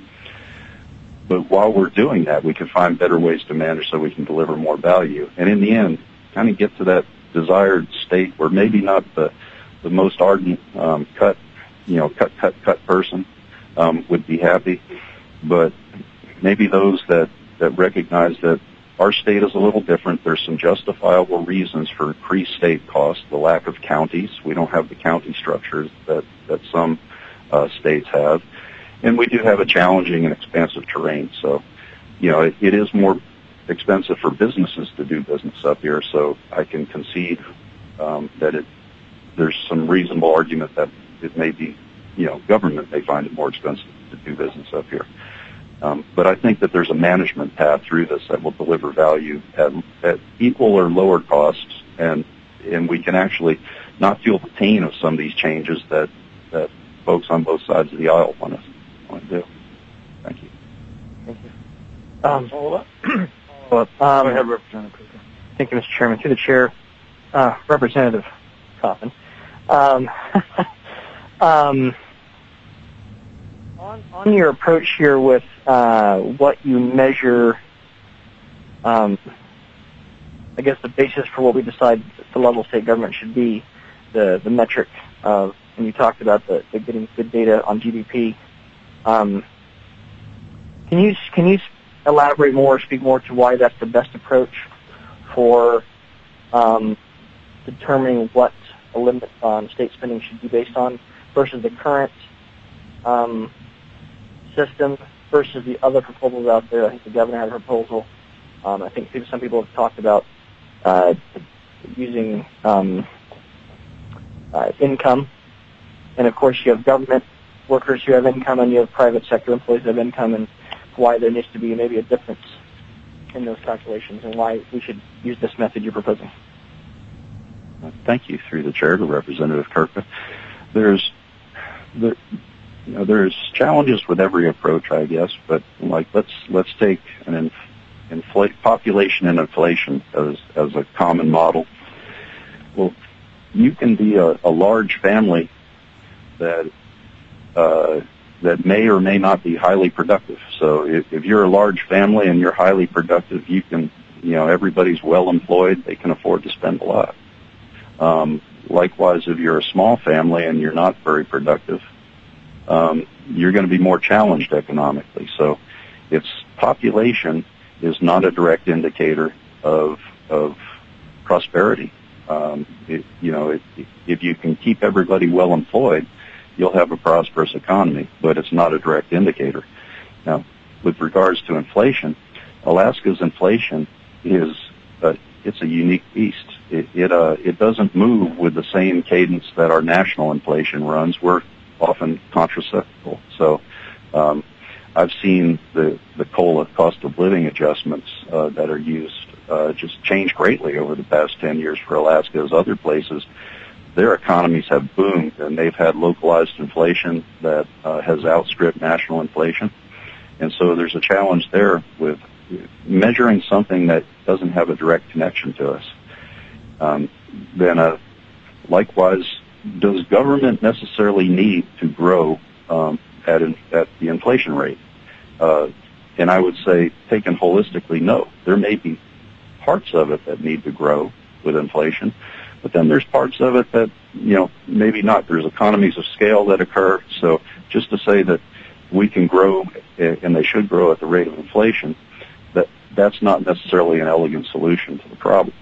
S2: But while we're doing that, we can find better ways to manage so we can deliver more value. And in the end, kind of get to that desired state where maybe not the, the most ardent um, cut, you know, cut, cut, cut person um, would be happy, but maybe those that, that recognize that our state is a little different. There's some justifiable reasons for increased state costs, the lack of counties. We don't have the county structures that, that some uh, states have. And we do have a challenging and expansive terrain. So, you know, it, it is more expensive for businesses to do business up here. So I can concede um, that it, there's some reasonable argument that it may be, you know, government may find it more expensive to do business up here. Um, but I think that there's a management path through this that will deliver value at, at equal or lower costs, and and we can actually not feel the pain of some of these changes that, that folks on both sides of the aisle want to want to do. Thank you.
S8: Thank you. Um, follow up. follow up. Um, Go ahead, Representative. Thank you, Mister Chairman. Through the chair, uh, Representative Coffin. Um, um, On, on your approach here with uh, what you measure, um, I guess the basis for what we decide the level of state government should be, the, the metric of, and you talked about the, the getting good data on G D P. Um, can you can you elaborate more, speak more to why that's the best approach for um, determining what a limit on state spending should be based on versus the current um, system versus the other proposals out there? I think the governor had a proposal. Um, I think some people have talked about uh, using um, uh, income. And, of course, you have government workers who have income and you have private sector employees who have income, and why there needs to be maybe a difference in those calculations and why we should use this method you're proposing.
S2: Thank you. Through the chair to Representative Kirkpa. There's there, you know, there's challenges with every approach, I guess, but like let's let's take an inf- inflate population and inflation as as a common model. Well, you can be a, a large family that uh, that may or may not be highly productive. So if, if you're a large family and you're highly productive, you can, you know, everybody's well employed. They can afford to spend a lot. Um, likewise, if you're a small family and you're not very productive, um, you're going to be more challenged economically. So it's population is not a direct indicator of of prosperity. Um, it, you know, it, if you can keep everybody well employed, you'll have a prosperous economy, but it's not a direct indicator. Now, with regards to inflation, Alaska's inflation is uh, it's a unique beast. It it, uh, it doesn't move with the same cadence that our national inflation runs. We're often contracyclical. So um, I've seen the the COLA, cost of living adjustments uh, that are used uh, just change greatly over the past ten years for Alaska as other places. Their economies have boomed, and they've had localized inflation that uh, has outstripped national inflation. And so there's a challenge there with measuring something that doesn't have a direct connection to us. Um, then, uh, likewise, does government necessarily need to grow um, at, in, at the inflation rate? Uh, and I would say, taken holistically, no. There may be parts of it that need to grow with inflation, but then there's parts of it that, you know, maybe not. There's economies of scale that occur. So just to say that we can grow and they should grow at the rate of inflation, that that's not necessarily an elegant solution to the problem.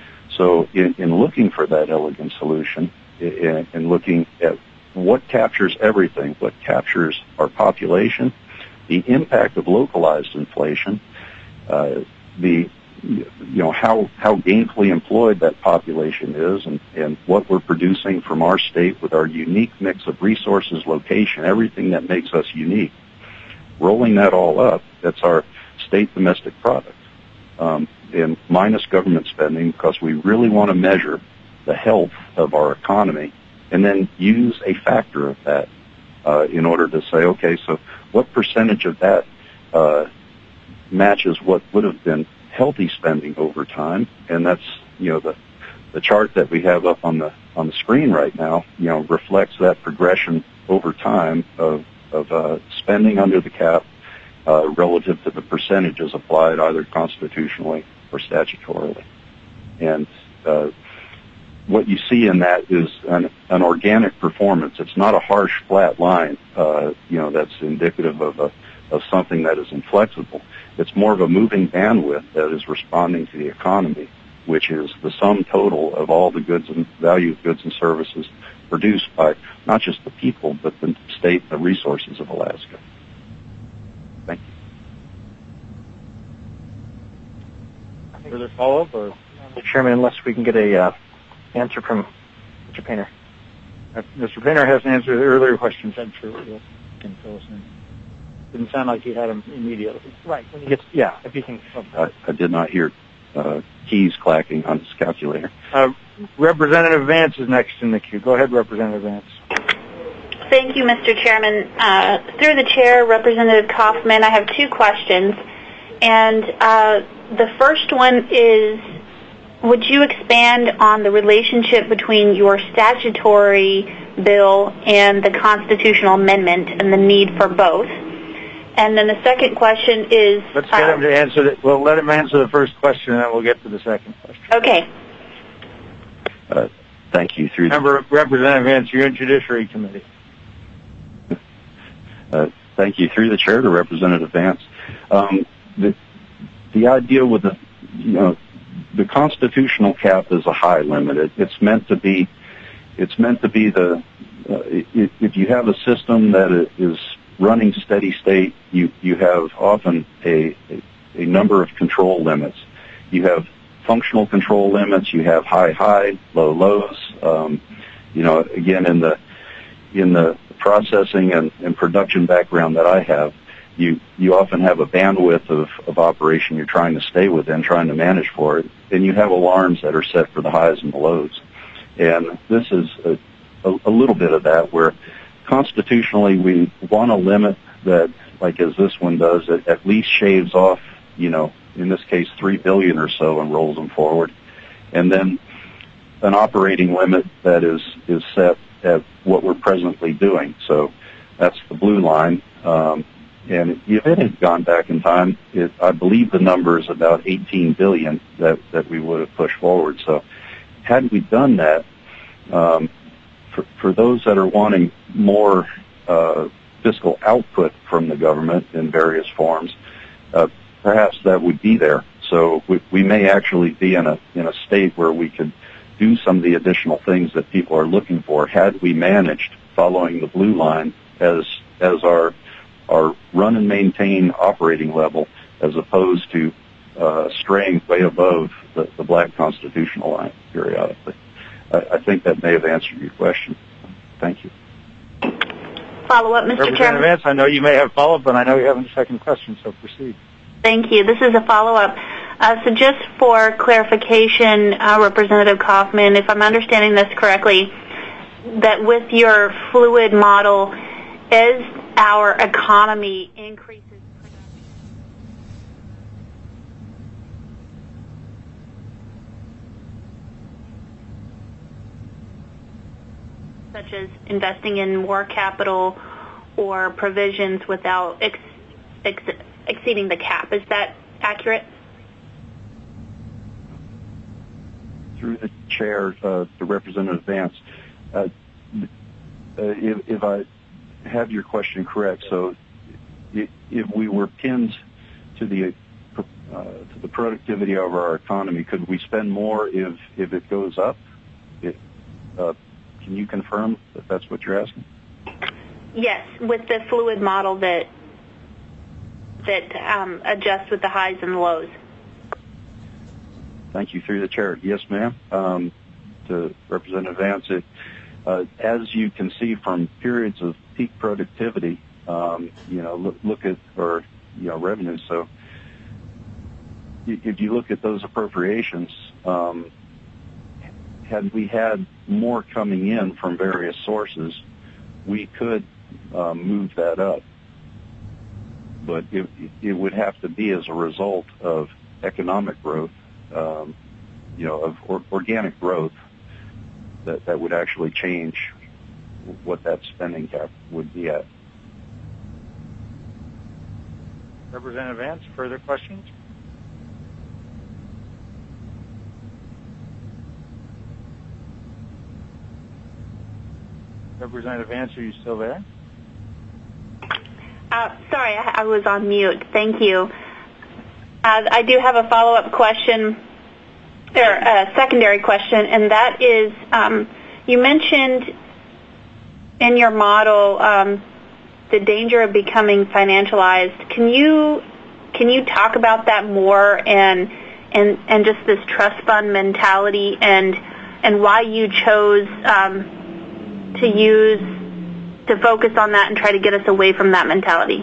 S2: So in, in looking for that elegant solution, in, in looking at what captures everything, what captures our population, the impact of localized inflation, uh, the you know, how, how gainfully employed that population is, and, and what we're producing from our state with our unique mix of resources, location, everything that makes us unique. Rolling that all up, that's our state domestic product, um, and minus government spending, because we really want to measure the health of our economy and then use a factor of that uh, in order to say, okay, so what percentage of that uh, matches what would have been healthy spending over time? And that's, you know, the the chart that we have up on the on the screen right now, you know, reflects that progression over time of of uh, spending under the cap uh, relative to the percentages applied either constitutionally or statutorily. And uh, what you see in that is an, an organic performance. It's not a harsh, flat line, uh, you know, that's indicative of a of something that is inflexible. It's more of a moving bandwidth that is responding to the economy, which is the sum total of all the goods and value of goods and services produced by not just the people, but the state and the resources of Alaska. Thank you.
S1: Further follow-up, or
S8: Mister Chairman, unless we can get a uh, answer from Mister Painter.
S1: if Mister Painter hasn't answered the earlier questions, I'm sure he can fill us in. Didn't sound like he had them immediately.
S8: Right. When he gets, yeah, if you can.
S2: I, I did not hear uh, keys clacking on his calculator.
S1: Uh, Representative Vance is next in the queue. Go ahead, Representative Vance.
S9: Thank you, Mister Chairman. Uh, through the chair, Representative Kaufman, I have two questions. And uh, the first one is, would you expand on the relationship between your statutory bill and the constitutional amendment and the need for both? And then the second question is...
S1: Let's get uh, him to answer it. We'll let him answer the first question, and then we'll get to the second question.
S9: Okay.
S2: Uh, thank you. Through
S1: Member Representative Vance, you're in Judiciary Committee.
S2: Uh, thank you. Through the chair to Representative Vance. Um, the, the idea with the, you know, the constitutional cap is a high limit. It, it's meant to be, it's meant to be the, uh, if, if you have a system that is running steady state, you, you have often a, a, a number of control limits. You have functional control limits, you have high high, low lows. Um, you know, again, in the, in the processing and, and production background that I have, you, you often have a bandwidth of, of operation you're trying to stay within, trying to manage for it, and you have alarms that are set for the highs and the lows. And this is a, a, a little bit of that, where constitutionally we want a limit that, like as this one does, it at least shaves off, you know, in this case three billion or so and rolls them forward. And then an operating limit that is, is set at what we're presently doing. So that's the blue line. Um, and if it had gone back in time, it, I believe the number is about eighteen billion that, that we would have pushed forward. So had we done that, um, for, for those that are wanting more uh, fiscal output from the government in various forms, uh, perhaps that would be there. So we, we may actually be in a in a state where we could do some of the additional things that people are looking for had we managed following the blue line as as our our run and maintain operating level, as opposed to uh, straying way above the, the black constitutional line periodically. I, I think that may have answered your question. Thank you.
S9: Follow up, Mister
S1: Representative
S9: Chairman.
S1: Vance, I know you may have follow-up, but I know you have a second question, so proceed.
S9: Thank you. This is a follow-up. Uh, so just for clarification, uh, Representative Kaufman, if I'm understanding this correctly, that with your fluid model, as our economy increases such as investing in more capital or provisions without ex- ex- exceeding the cap. Is that accurate?
S2: Through the chair, uh, to Representative Vance, uh, uh, if, if I have your question correct, so if, if we were pinned to the uh, to the productivity of our economy, could we spend more if if it goes up? It, uh, Can you confirm that that's what you're asking?
S9: Yes, with the fluid model that that um, adjusts with the highs and lows.
S2: Thank you. Through the chair. Yes, ma'am. Um, to Representative Vance, it, uh, as you can see from periods of peak productivity, um, you know, look, look at or you know revenues. So if you look at those appropriations. Um, Had we had more coming in from various sources, we could um, move that up. But it, it would have to be as a result of economic growth, um, you know, of or, organic growth that, that would actually change what that spending cap would be at.
S1: Representative Vance, further questions? Representative Vance, are you still there?
S9: Uh, sorry, I, I was on mute. Thank you. Uh, I do have a follow-up question, or a secondary question, and that is, um, you mentioned in your model um, the danger of becoming financialized. Can you can you talk about that more and and and just this trust fund mentality and and why you chose Um, to use, to focus on that and try to get us away from that mentality?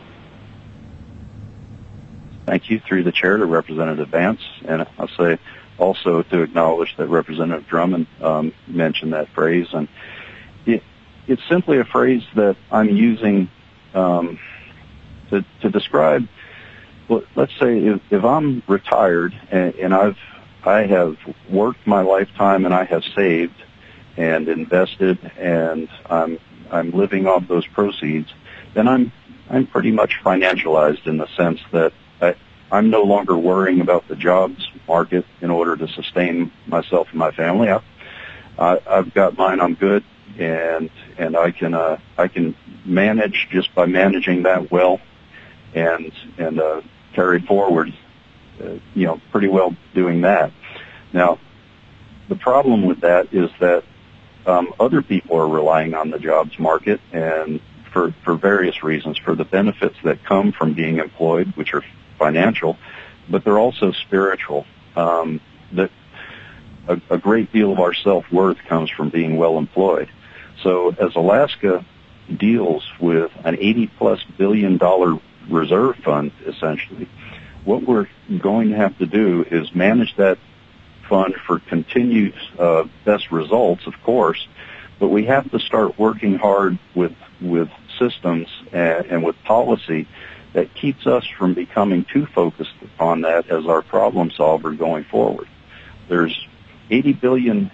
S2: Thank you. Through the chair to Representative Vance. And I'll say also to acknowledge that Representative Drummond um, mentioned that phrase. And it, it's simply a phrase that I'm using um, to, to describe, well, let's say if, if I'm retired and, and I've, I have worked my lifetime and I have saved and invested, and I'm I'm living off those proceeds, then I'm I'm pretty much financialized in the sense that I, I'm no longer worrying about the jobs market in order to sustain myself and my family. I, I, I've got mine. I'm good, and and I can uh, I can manage just by managing that well, and and uh, carry forward, uh, you know, pretty well doing that. Now, the problem with that is that Um, other people are relying on the jobs market and for, for various reasons, for the benefits that come from being employed, which are financial, but they're also spiritual. Um, that a, a great deal of our self-worth comes from being well employed. So as Alaska deals with an eighty plus billion dollar reserve fund, essentially, what we're going to have to do is manage that fund for continued uh, best results, of course, but we have to start working hard with with systems and, and with policy that keeps us from becoming too focused upon that as our problem solver going forward. There's eighty billion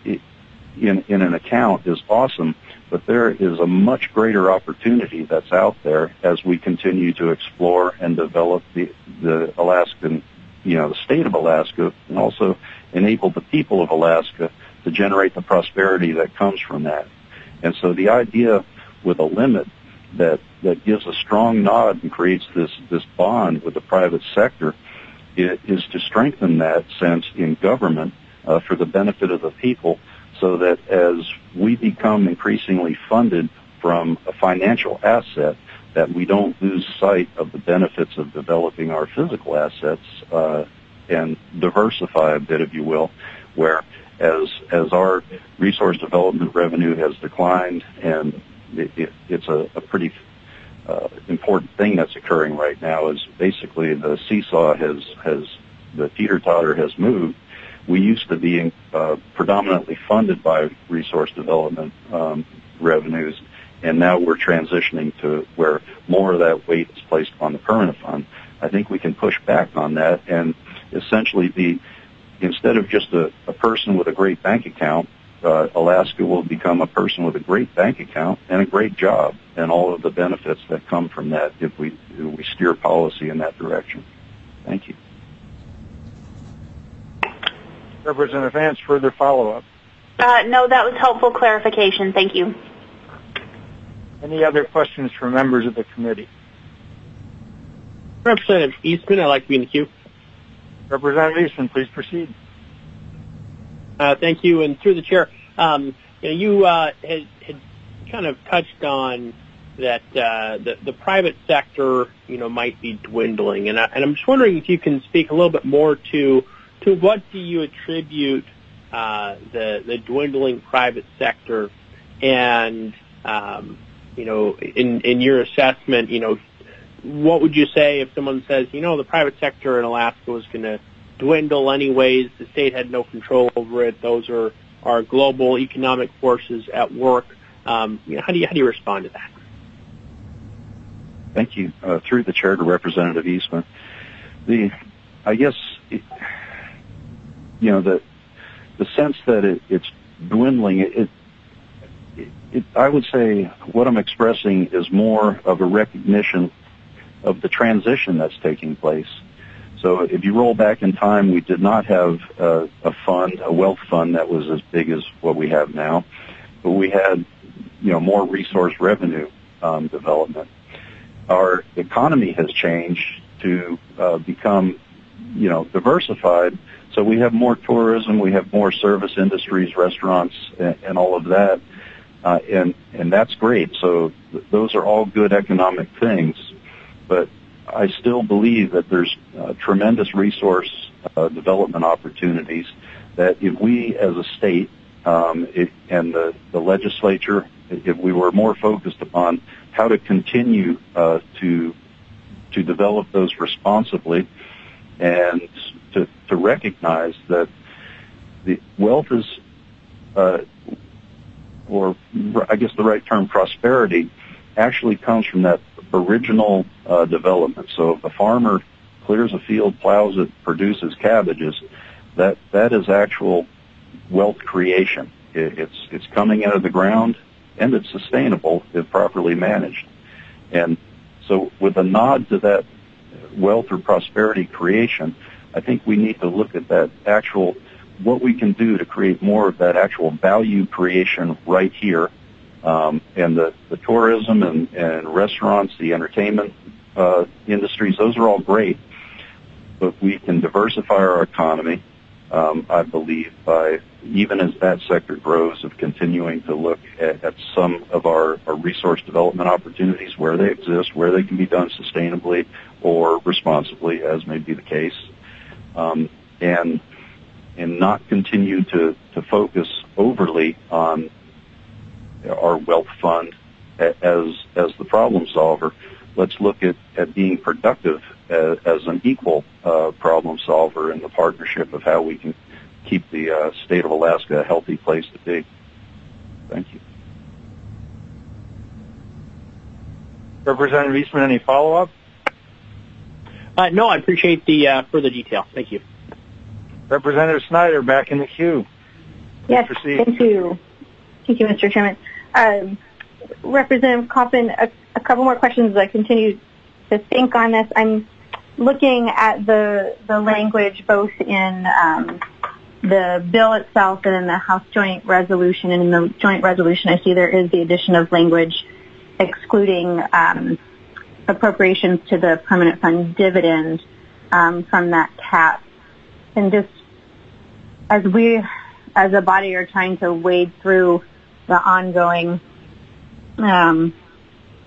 S2: in in an account is awesome, but there is a much greater opportunity that's out there as we continue to explore and develop the the Alaskan, you know, the state of Alaska, and also enable the people of Alaska to generate the prosperity that comes from that. And so the idea with a limit that that gives a strong nod and creates this this bond with the private sector it, is to strengthen that sense in government uh, for the benefit of the people, so that as we become increasingly funded from a financial asset, that we don't lose sight of the benefits of developing our physical assets uh, and diversify a bit, if you will, where as as our resource development revenue has declined, and it, it, it's a, a pretty uh, important thing that's occurring right now, is basically the seesaw has has the teeter-totter has moved. We used to be uh, predominantly funded by resource development um, revenues, and now we're transitioning to where more of that weight is placed on the permanent fund. I think we can push back on that and essentially be, instead of just a, a person with a great bank account, uh, Alaska will become a person with a great bank account and a great job, and all of the benefits that come from that if we if we steer policy in that direction. Thank you.
S1: Representative Vance, further follow-up?
S9: Uh, no, that was helpful clarification. Thank you.
S1: Any other questions from members of the committee?
S5: Representative Eastman, I'd like to be in the queue.
S1: Representative Eastman, please proceed.
S5: Uh, thank you, and through the chair, um, you, know, you uh, had, had kind of touched on that uh, the, the private sector, you know, might be dwindling, and, I, and I'm just wondering if you can speak a little bit more to to what do you attribute uh, the the dwindling private sector, and um, you know, in in your assessment, you know, what would you say if someone says, you know, the private sector in Alaska was going to dwindle anyways, the state had no control over it, those are, are global economic forces at work. Um, you know, how do you how do you respond to that?
S2: Thank you. Uh, through the chair to Representative Eastman, the I guess it, you know the the sense that it, it's dwindling. It, it, it I would say what I'm expressing is more of a recognition of the transition that's taking place. So if you roll back in time, we did not have uh, a fund, a wealth fund that was as big as what we have now, but we had, you know, more resource revenue um, development. Our economy has changed to uh, become, you know, diversified. So we have more tourism, we have more service industries, restaurants, and, and all of that, uh, and and that's great. So th- those are all good economic things, but I still believe that there's uh, tremendous resource uh, development opportunities that if we as a state um, it, and the, the legislature, if we were more focused upon how to continue uh, to to develop those responsibly and to, to recognize that the wealth is, uh, or I guess the right term, prosperity, actually comes from that original uh, development. So if a farmer clears a field, plows it, produces cabbages, that that is actual wealth creation. It, it's it's coming out of the ground, and it's sustainable if properly managed. And so with a nod to that wealth or prosperity creation, I think we need to look at that actual, what we can do to create more of that actual value creation right here. Um, and the, the tourism and, and restaurants, the entertainment uh, industries, those are all great. But we can diversify our economy, um, I believe, by, even as that sector grows, of continuing to look at, at some of our, our resource development opportunities, where they exist, where they can be done sustainably or responsibly, as may be the case, um, and and not continue to, to focus overly on our wealth fund as as the problem solver. Let's look at, at being productive as, as an equal uh, problem solver in the partnership of how we can keep the uh, state of Alaska a healthy place to be. Thank you.
S1: Representative Eastman, any follow-up?
S5: Uh, no, I appreciate the uh, further detail. Thank you.
S1: Representative Snyder, back in the queue. Please
S7: yes,
S1: proceed.
S7: thank you. Thank you, Mister Chairman. Um, Representative Coffin, a, a couple more questions as I continue to think on this. I'm looking at the the language both in um, the bill itself and in the House Joint Resolution. And in the Joint Resolution, I see there is the addition of language excluding um, appropriations to the permanent fund dividend um, from that cap. And just as we, as a body, are trying to wade through the ongoing um,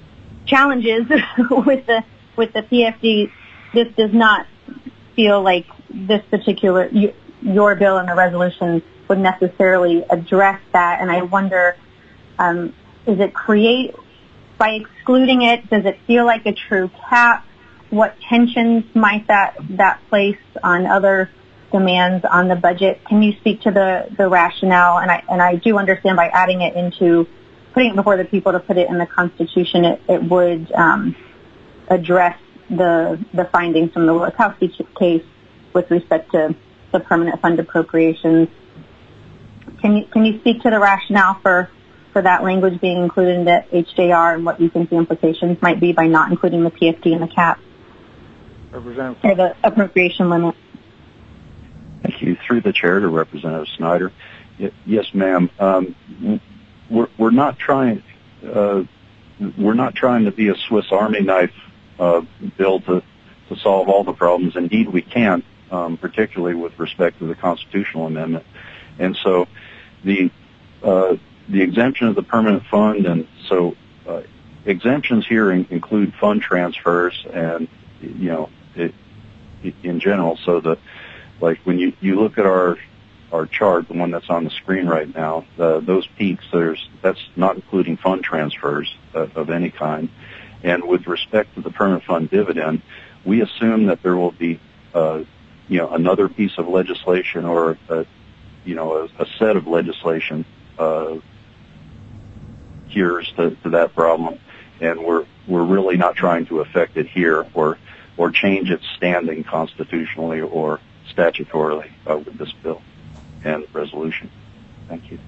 S7: challenges with the with the P F D, this does not feel like this particular your bill and the resolution would necessarily address that. And I wonder, um, is it create by excluding it? Does it feel like a true cap? What tensions might that that place on other demands on the budget? Can you speak to the, the rationale? And I and I do understand by adding it into putting it before the people to put it in the Constitution, it, it would um, address the the findings from the Wielechowski case with respect to the permanent fund appropriations. Can you can you speak to the rationale for, for that language being included in the H J R and what you think the implications might be by not including the P F D in the cap or the appropriation limit?
S2: Thank you. Through the chair to Representative Snyder. Yes, ma'am. Um, we're, we're not trying. Uh, we're not trying to be a Swiss Army knife uh, bill to to solve all the problems. Indeed, we can't, um, particularly with respect to the constitutional amendment. And so, the uh, the exemption of the permanent fund, and so uh, exemptions here in, include fund transfers, and you know, it, in general. So the Like when you, you look at our our chart, the one that's on the screen right now, uh, those peaks, there's that's not including fund transfers uh, of any kind. And with respect to the permanent fund dividend, we assume that there will be, uh, you know, another piece of legislation or, a, you know, a, a set of legislation uh, cures to, to that problem. And we're we're really not trying to affect it here or or change its standing constitutionally or statutorily uh, with this bill and resolution. Thank you.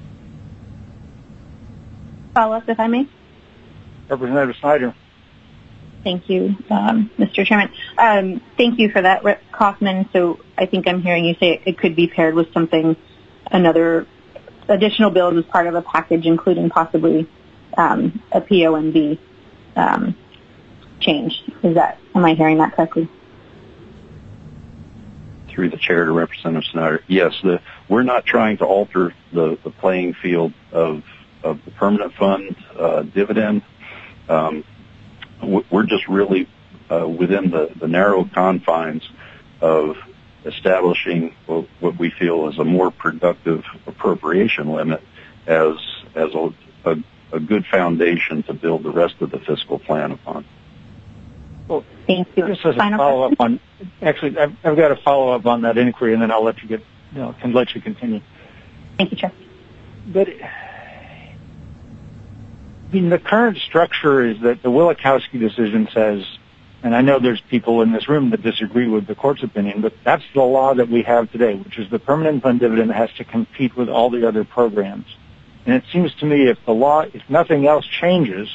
S7: Follow up, if I may.
S1: Representative Snyder.
S7: Thank you, um, Mister Chairman. Um, thank you for that, Rep Kaufman. So I think I'm hearing you say it, it could be paired with something, another additional bills as part of a package, including possibly um, a P O N B um, change. Is that? Am I hearing that correctly?
S2: Through the chair to Representative Snyder. Yes, the, we're not trying to alter the, the playing field of, of the permanent fund uh, dividend. Um, we're just really uh, within the, the narrow confines of establishing what we feel is a more productive appropriation limit as as a, a, a good foundation to build the rest of the fiscal plan upon.
S1: Well,
S7: thank you.
S1: Just as a follow up on, actually, I've, I've got a follow up on that inquiry, and then I'll let you get, you know, can let you continue.
S7: Thank you, Chair.
S1: But I mean, the current structure is that the Wielechowski decision says, and I know there's people in this room that disagree with the court's opinion, but that's the law that we have today, which is the permanent fund dividend has to compete with all the other programs. And it seems to me if the law, if nothing else changes,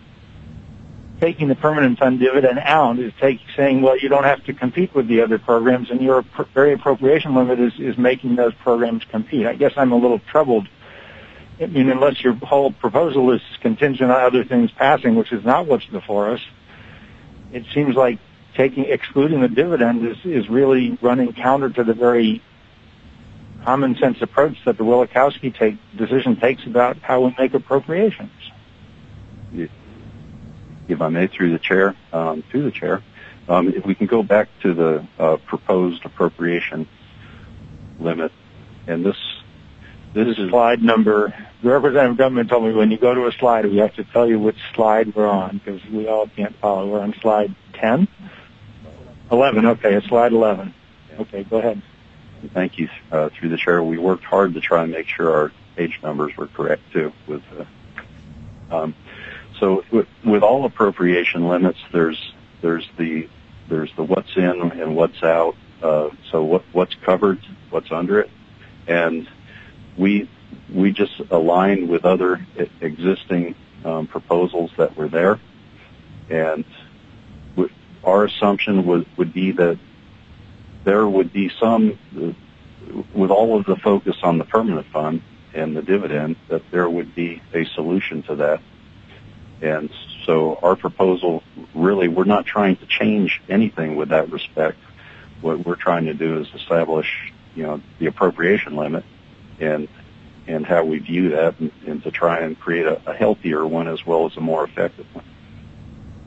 S1: taking the permanent fund dividend out is take, saying, well, you don't have to compete with the other programs, and your pr- very appropriation limit is, is making those programs compete. I guess I'm a little troubled. I mean, unless your whole proposal is contingent on other things passing, which is not what's before us, it seems like taking excluding the dividend is, is really running counter to the very common sense approach that the Wielechowski take, decision takes about how we make appropriations.
S2: Yeah. If I may, through the chair, um, through the chair, um, if we can go back to the uh, proposed appropriation limit, and this this,
S1: this
S2: is
S1: slide number. The representative government told me when you go to a slide, we have to tell you which slide we're on because we all can't follow. We're on slide ten, eleven. Okay, it's slide eleven. Okay, go ahead.
S2: Thank you. Uh, through the chair, we worked hard to try and make sure our page numbers were correct too. With uh, um, So with, with all appropriation limits, there's there's the there's the what's in and what's out. Uh, so what what's covered, what's under it, and we we just align with other existing um, proposals that were there, and w- our assumption would would be that there would be some, with all of the focus on the permanent fund and the dividend, that there would be a solution to that. And so our proposal, really, we're not trying to change anything with that respect. What we're trying to do is establish, you know, the appropriation limit and and how we view that and, and to try and create a, a healthier one as well as a more effective one.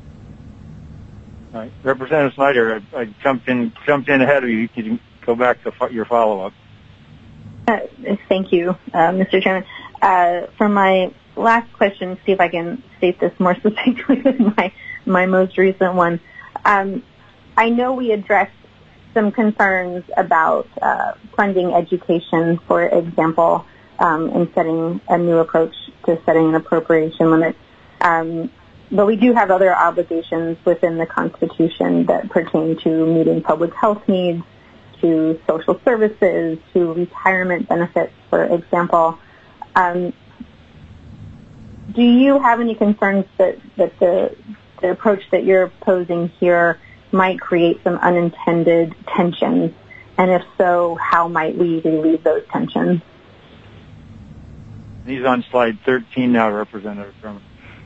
S1: All right. Representative Snyder, I, I jumped in jumped in ahead of you. You can go back to fo- your follow-up.
S7: Uh, thank you, uh, Mister Chairman. Uh, for my last question, see if I can state this more succinctly than my, my most recent one. Um, I know we addressed some concerns about uh, funding education, for example, um, in setting a new approach to setting an appropriation limit. Um, but we do have other obligations within the Constitution that pertain to meeting public health needs, to social services, to retirement benefits, for example. Um, do you have any concerns that, that the, the approach that you're posing here might create some unintended tensions? And if so, how might we relieve those tensions?
S1: He's on slide thirteen now, Representative Drummond.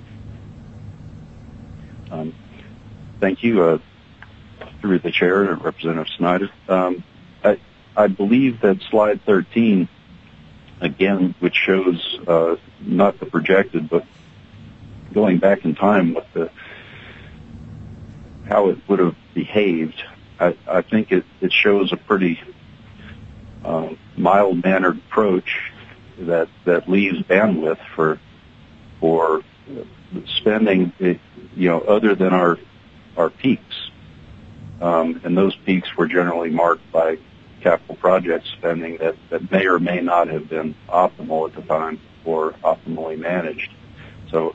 S2: Um, thank you. Uh, through the chair, Representative Snyder. Um, I, I believe that slide thirteen, again, which shows uh, not the projected, but going back in time with the how it would have behaved, I, I think it, it shows a pretty uh, mild-mannered approach that, that leaves bandwidth for for spending, you know, other than our our peaks. Um, and those peaks were generally marked by capital project spending that, that may or may not have been optimal at the time or optimally managed. So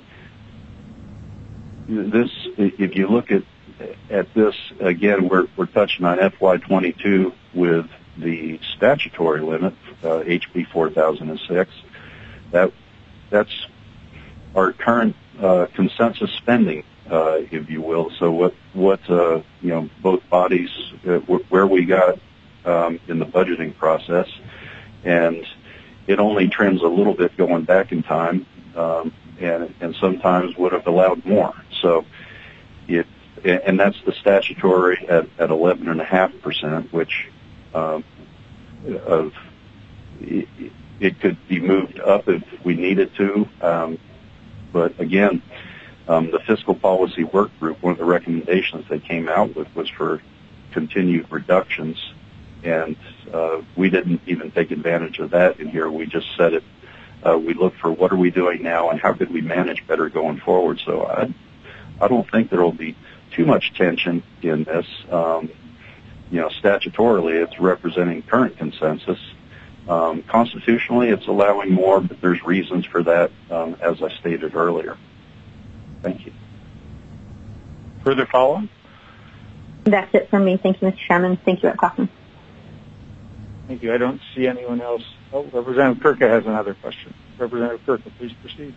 S2: this, if you look at at this, again, we're, we're touching on F Y twenty-two with the statutory limit, uh, H B four thousand six. That, that's our current uh, consensus spending, uh, if you will. So what, what uh, you know, both bodies, uh, where we got um, in the budgeting process, and it only trends a little bit going back in time, um, and, and sometimes would have allowed more. So it, and that's the statutory at, at eleven point five percent, which um, of it, it could be moved up if we needed to. Um, but again, um, the fiscal policy work group, one of the recommendations they came out with was for continued reductions, and uh, we didn't even take advantage of that in here. We just said it. Uh, we looked for what are we doing now and how could we manage better going forward. So I, I don't think there will be too much tension in this. Um, you know, statutorily, it's representing current consensus. Um, constitutionally, it's allowing more, but there's reasons for that, um, as I stated earlier. Thank you.
S1: Further follow-up?
S7: That's it from me. Thank you, Mister Chairman. Thank you, Ed Kaufman.
S1: Thank you. I don't see anyone else. Oh, Representative Kirka has another question. Representative Kirka, please proceed.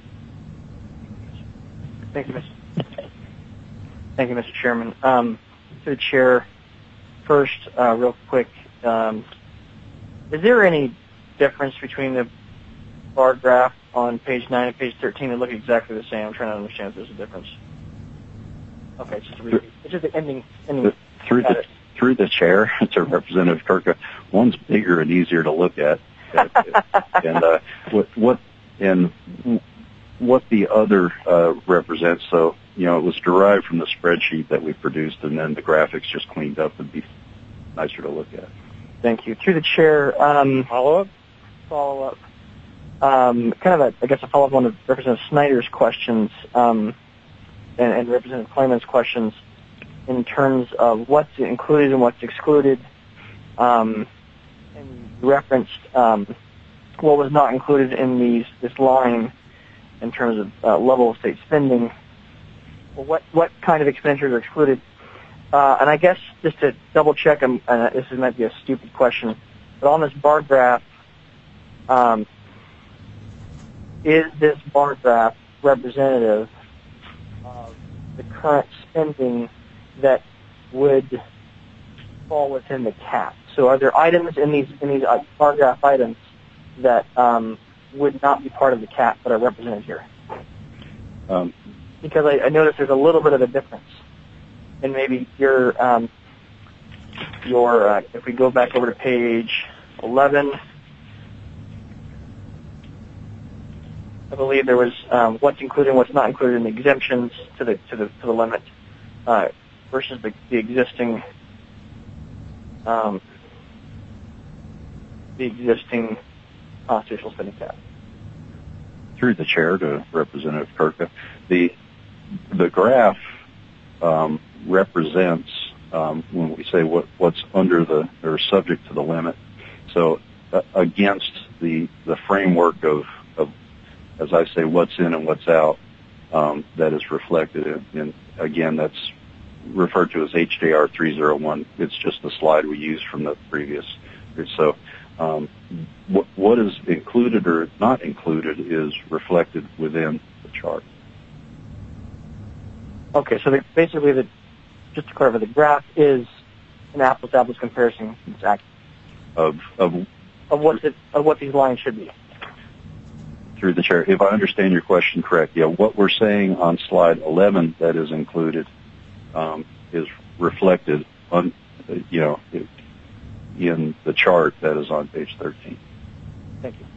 S8: Thank you, Mister Thank you, Mister Chairman. Um, to the chair, first, uh, real quick, um, is there any difference between the bar graph on page nine and page thirteen? They look exactly the same. I'm trying to understand if there's a difference. Okay, it's just a repeat. It's just the ending. ending
S2: through the through the chair to Representative Kirka, one's bigger and easier to look at, and uh, what what and what the other uh, represents. So, you know, it was derived from the spreadsheet that we produced, and then the graphics just cleaned up and be nicer to look at.
S8: Thank you. Through the chair, um,
S1: follow-up?
S8: Follow-up. Um, kind of, a, I guess, a follow-up on Representative Snyder's questions um, and, and Representative Clayman's questions in terms of what's included and what's excluded. Um, and you referenced um, what was not included in these this line in terms of uh, level of state spending. Well, what what kind of expenditures are excluded? Uh, and I guess just to double check, um, uh, this might be a stupid question, but on this bar graph, um, is this bar graph representative of the current spending that would fall within the cap? So are there items in these in these uh, bar graph items that um, would not be part of the cap but are represented here?
S2: Um,
S8: because I, I noticed there's a little bit of a difference. And maybe your, um, your, uh, if we go back over to page eleven, I believe there was um, what's included and what's not included in the exemptions to the to the to the limit. Uh, versus the, the existing um, the existing constitutional spending cap?
S2: Through the chair to Representative Kurka, the the graph um, represents um, when we say what, what's under the or subject to the limit. So uh, against the the framework of, of, as I say, what's in and what's out, um, that is reflected in, in, again, that's referred to as H J R three oh one. It's just the slide we used from the previous. So um, what, what is included or not included is reflected within the chart.
S8: Okay, so the, basically, the, just to clarify, the graph is an apples-to-apples comparison exactly
S2: of of
S8: of what the, of what these lines should be.
S2: Through the chair, if I understand your question correct, yeah, what we're saying on slide eleven that is included um, is reflected on, you know, in the chart that is on page thirteen.
S8: Thank you.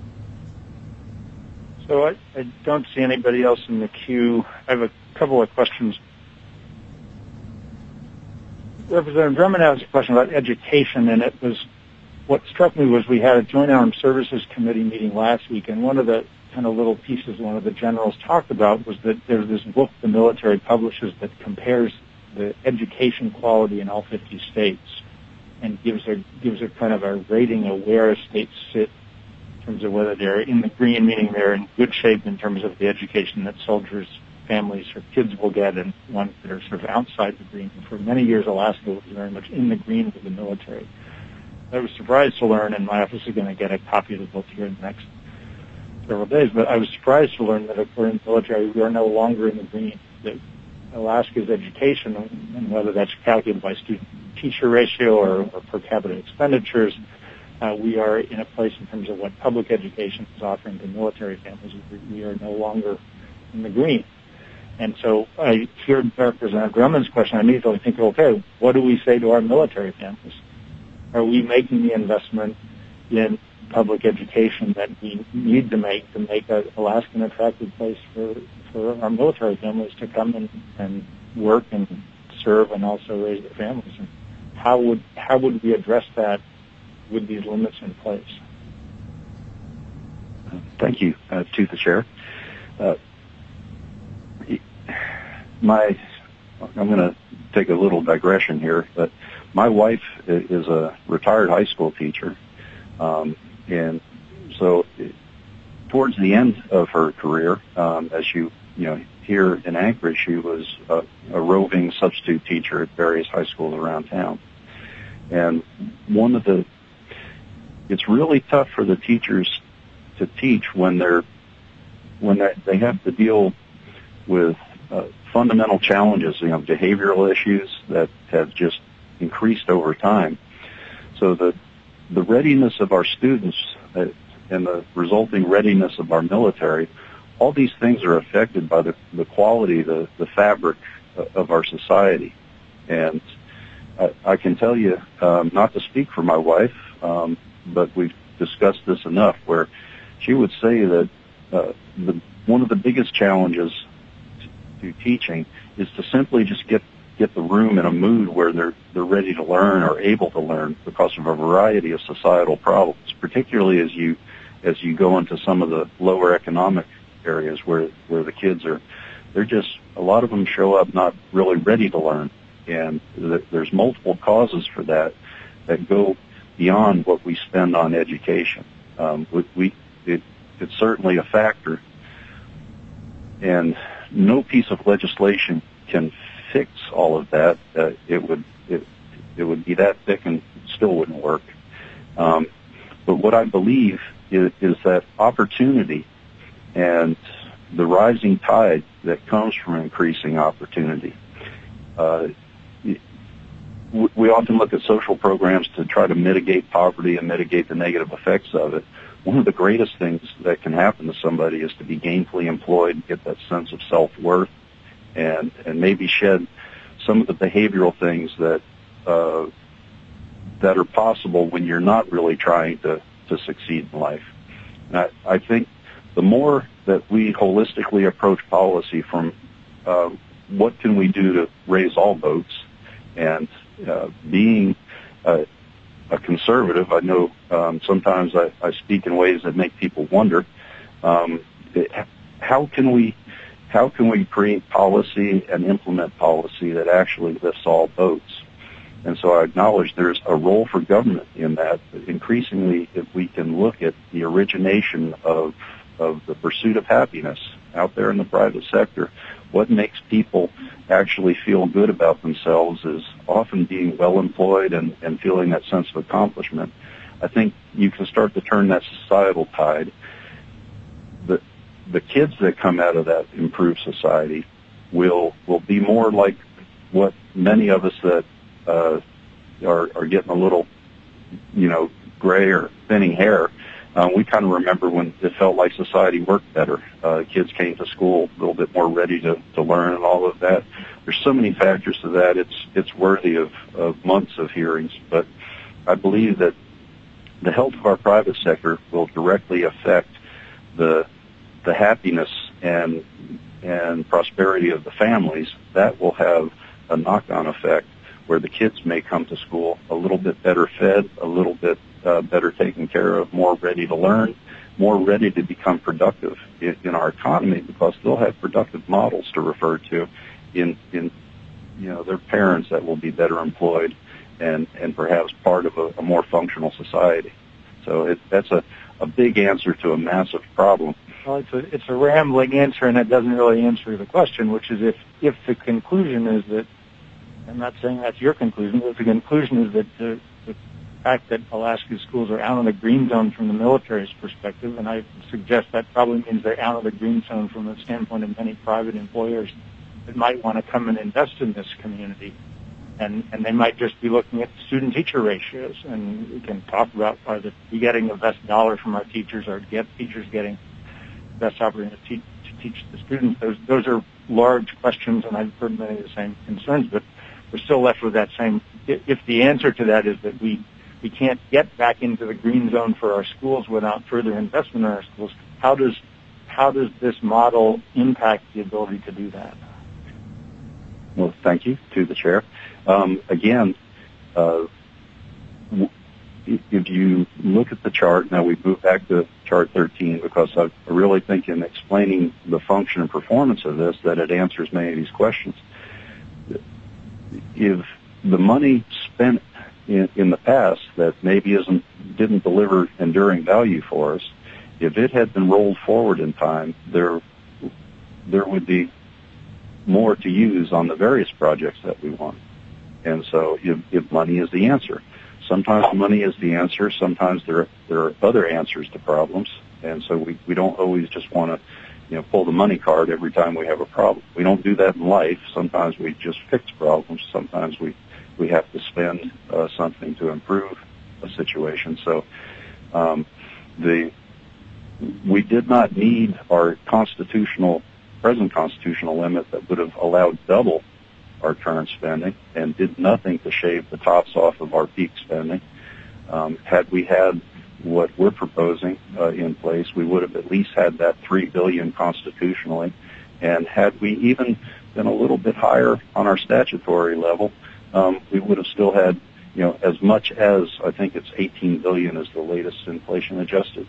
S1: So I, I don't see anybody else in the queue. I have a couple of questions. Representative Drummond asked a question about education, and it was, what struck me was we had a Joint Armed Services Committee meeting last week, and one of the kind of little pieces one of the generals talked about was that there's this book the military publishes that compares the education quality in all fifty states and gives a gives a kind of a rating of where a state sit in terms of whether they're in the green, meaning they're in good shape in terms of the education that soldiers, families, or kids will get, and ones that are sort of outside the green. And for many years, Alaska was very much in the green with the military. I was surprised to learn, and my office is going to get a copy of the book here in the next several days, but I was surprised to learn that according to the military, we are no longer in the green. That Alaska's education, and whether that's calculated by student-teacher ratio or, or per capita expenditures, uh, we are in a place in terms of what public education is offering to military families. We are no longer in the green. And so I hear Representative Drummond's question. I immediately think, okay, what do we say to our military families? Are we making the investment in public education that we need to make to make Alaska an attractive place for, for our military families to come and, and work and serve and also raise their families? And how would how would we address that with these limits in place?
S2: Thank you uh, to the chair. Uh, my, I'm going to take a little digression here, but my wife is a retired high school teacher, um, and so towards the end of her career, um, as you you know here in Anchorage, she was a, a roving substitute teacher at various high schools around town. And one of the, it's really tough for the teachers to teach when they're when they, they have to deal with uh, fundamental challenges, you know, behavioral issues that have just increased over time. So the the readiness of our students uh, and the resulting readiness of our military, all these things are affected by the, the quality, the, the fabric of our society. And I, I can tell you, um, not to speak for my wife, um, but we've discussed this enough, where she would say that uh, the, one of the biggest challenges to, to teaching is to simply just get get the room in a mood where they're they're ready to learn or able to learn because of a variety of societal problems, particularly as you as you go into some of the lower economic areas where where the kids are, they're just, a lot of them show up not really ready to learn, and th- there's multiple causes for that that go beyond what we spend on education. Um, we, we it, it's certainly a factor, and no piece of legislation can fix all of that. Uh, it would it, it would be that thick and still wouldn't work. Um, but what I believe is, is that opportunity and the rising tide that comes from increasing opportunity. Uh, we often look at social programs to try to mitigate poverty and mitigate the negative effects of it. One of the greatest things that can happen to somebody is to be gainfully employed, get that sense of self-worth, and and maybe shed some of the behavioral things that uh, that are possible when you're not really trying to, to succeed in life. And I, I think the more that we holistically approach policy from uh, what can we do to raise all boats? And uh, being uh, a conservative, I know um, sometimes I, I speak in ways that make people wonder, um, it, how can we how can we create policy and implement policy that actually lifts all boats? And so I acknowledge there's a role for government in that. But increasingly, if we can look at the origination of of the pursuit of happiness out there in the private sector, what makes people actually feel good about themselves is often being well employed and, and feeling that sense of accomplishment. I think you can start to turn that societal tide. The, the kids that come out of that improved society will will be more like what many of us that uh, are, are getting a little, you know, gray or thinning hair. Uh, we kind of remember when it felt like society worked better. Uh, kids came to school a little bit more ready to, to learn and all of that. There's so many factors to that. It's it's worthy of, of months of hearings. But I believe that the health of our private sector will directly affect the the happiness and and prosperity of the families. That will have a knock-on effect where the kids may come to school a little bit better fed, a little bit uh, better taken care of, more ready to learn, more ready to become productive in, in our economy, because they'll have productive models to refer to in, in you know, their parents that will be better employed and, and perhaps part of a, a more functional society. So it, that's a, a big answer to a massive problem.
S1: Well, it's a, it's a rambling answer, and it doesn't really answer the question, which is if, if the conclusion is that, I'm not saying that's your conclusion, but if the conclusion is that the, the fact that Alaska schools are out of the green zone from the military's perspective, and I suggest that probably means they're out of the green zone from the standpoint of many private employers that might want to come and invest in this community. And, and they might just be looking at student-teacher ratios, and we can talk about are the, we getting the best dollar from our teachers, or get teachers getting the best opportunity to teach, to teach the students. Those, those are large questions, and I've heard many of the same concerns, but we're still left with that same, if the answer to that is that we, we can't get back into the green zone for our schools without further investment in our schools, how does, how does this model impact the ability to do that?
S2: Well, thank you to the chair. Um, again, uh, if you look at the chart, now we move back to chart thirteen because I really think in explaining the function and performance of this that it answers many of these questions. If the money spent in, in the past that maybe isn't didn't deliver enduring value for us, if it had been rolled forward in time, there there would be more to use on the various projects that we want. And so if, if money is the answer. Sometimes money is the answer. Sometimes there, there are other answers to problems. And so we, we don't always just want to, you know, pull the money card every time we have a problem. We don't do that in life. Sometimes we just fix problems. Sometimes we, we have to spend uh, something to improve a situation. So um, the we did not need our constitutional present constitutional limit that would have allowed double our current spending and did nothing to shave the tops off of our peak spending. Um, had we had what we're proposing uh, in place, we would have at least had that three billion dollars constitutionally. And had we even been a little bit higher on our statutory level, um, we would have still had, you know, as much as I think it's eighteen billion dollars is the latest inflation adjusted.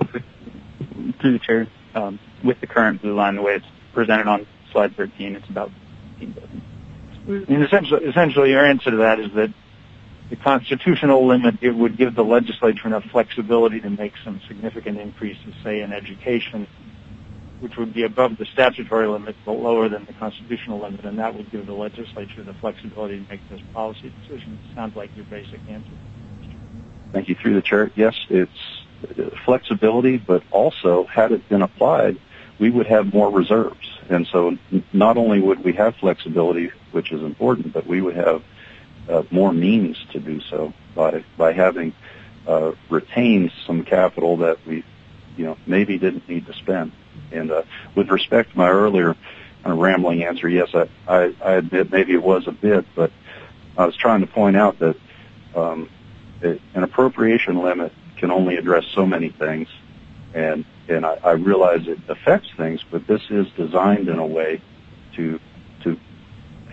S3: Through the chair, um, with the current blue line, the way it's presented on slide thirteen, it's about fifteen billion dollars.
S1: And essentially, essentially, your answer to that is that the constitutional limit, it would give the legislature enough flexibility to make some significant increases, say, in education, which would be above the statutory limit but lower than the constitutional limit, and that would give the legislature the flexibility to make those policy decisions. Sounds like your basic answer.
S2: Thank you. Through the chair, yes, it's flexibility, but also, had it been applied, we would have more reserves. And so not only would we have flexibility, which is important, but we would have uh, more means to do so by by having uh, retained some capital that we, you know, maybe didn't need to spend. And uh, with respect to my earlier kind of rambling answer, yes, I, I, I admit maybe it was a bit, but I was trying to point out that um, it, an appropriation limit can only address so many things. And and I, I realize it affects things, but this is designed in a way to to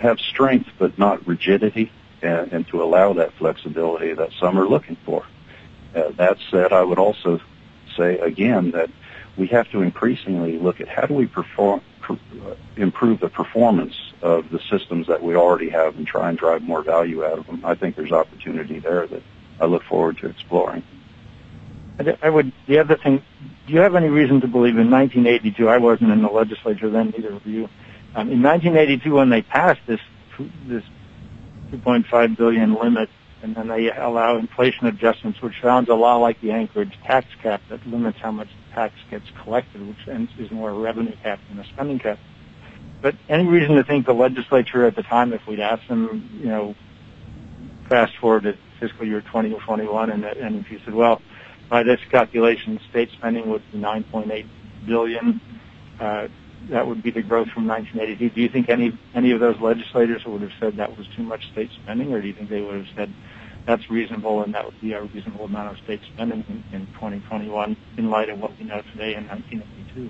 S2: have strength but not rigidity, and, and to allow that flexibility that some are looking for. Uh, that said, I would also say again that we have to increasingly look at how do we perform, per, uh, improve the performance of the systems that we already have and try and drive more value out of them. I think there's opportunity there that I look forward to exploring.
S1: I would. The other thing, do you have any reason to believe in nineteen eighty-two? I wasn't in the legislature then, neither of you. Um, in nineteen eighty-two, when they passed this this two point five billion limit, and then they allow inflation adjustments, which sounds a lot like the Anchorage tax cap that limits how much tax gets collected, which is more a revenue cap than a spending cap. But any reason to think the legislature at the time, if we'd asked them, you know, fast forward to fiscal year twenty twenty-one, and, and if you said, well, by this calculation, state spending would be nine point eight billion dollars. Uh, that would be the growth from nineteen eighty-two. Do you think any any of those legislators would have said that was too much state spending, or do you think they would have said that's reasonable and that would be a reasonable amount of state spending in, in twenty twenty-one in light of what we know today in nineteen eighty-two?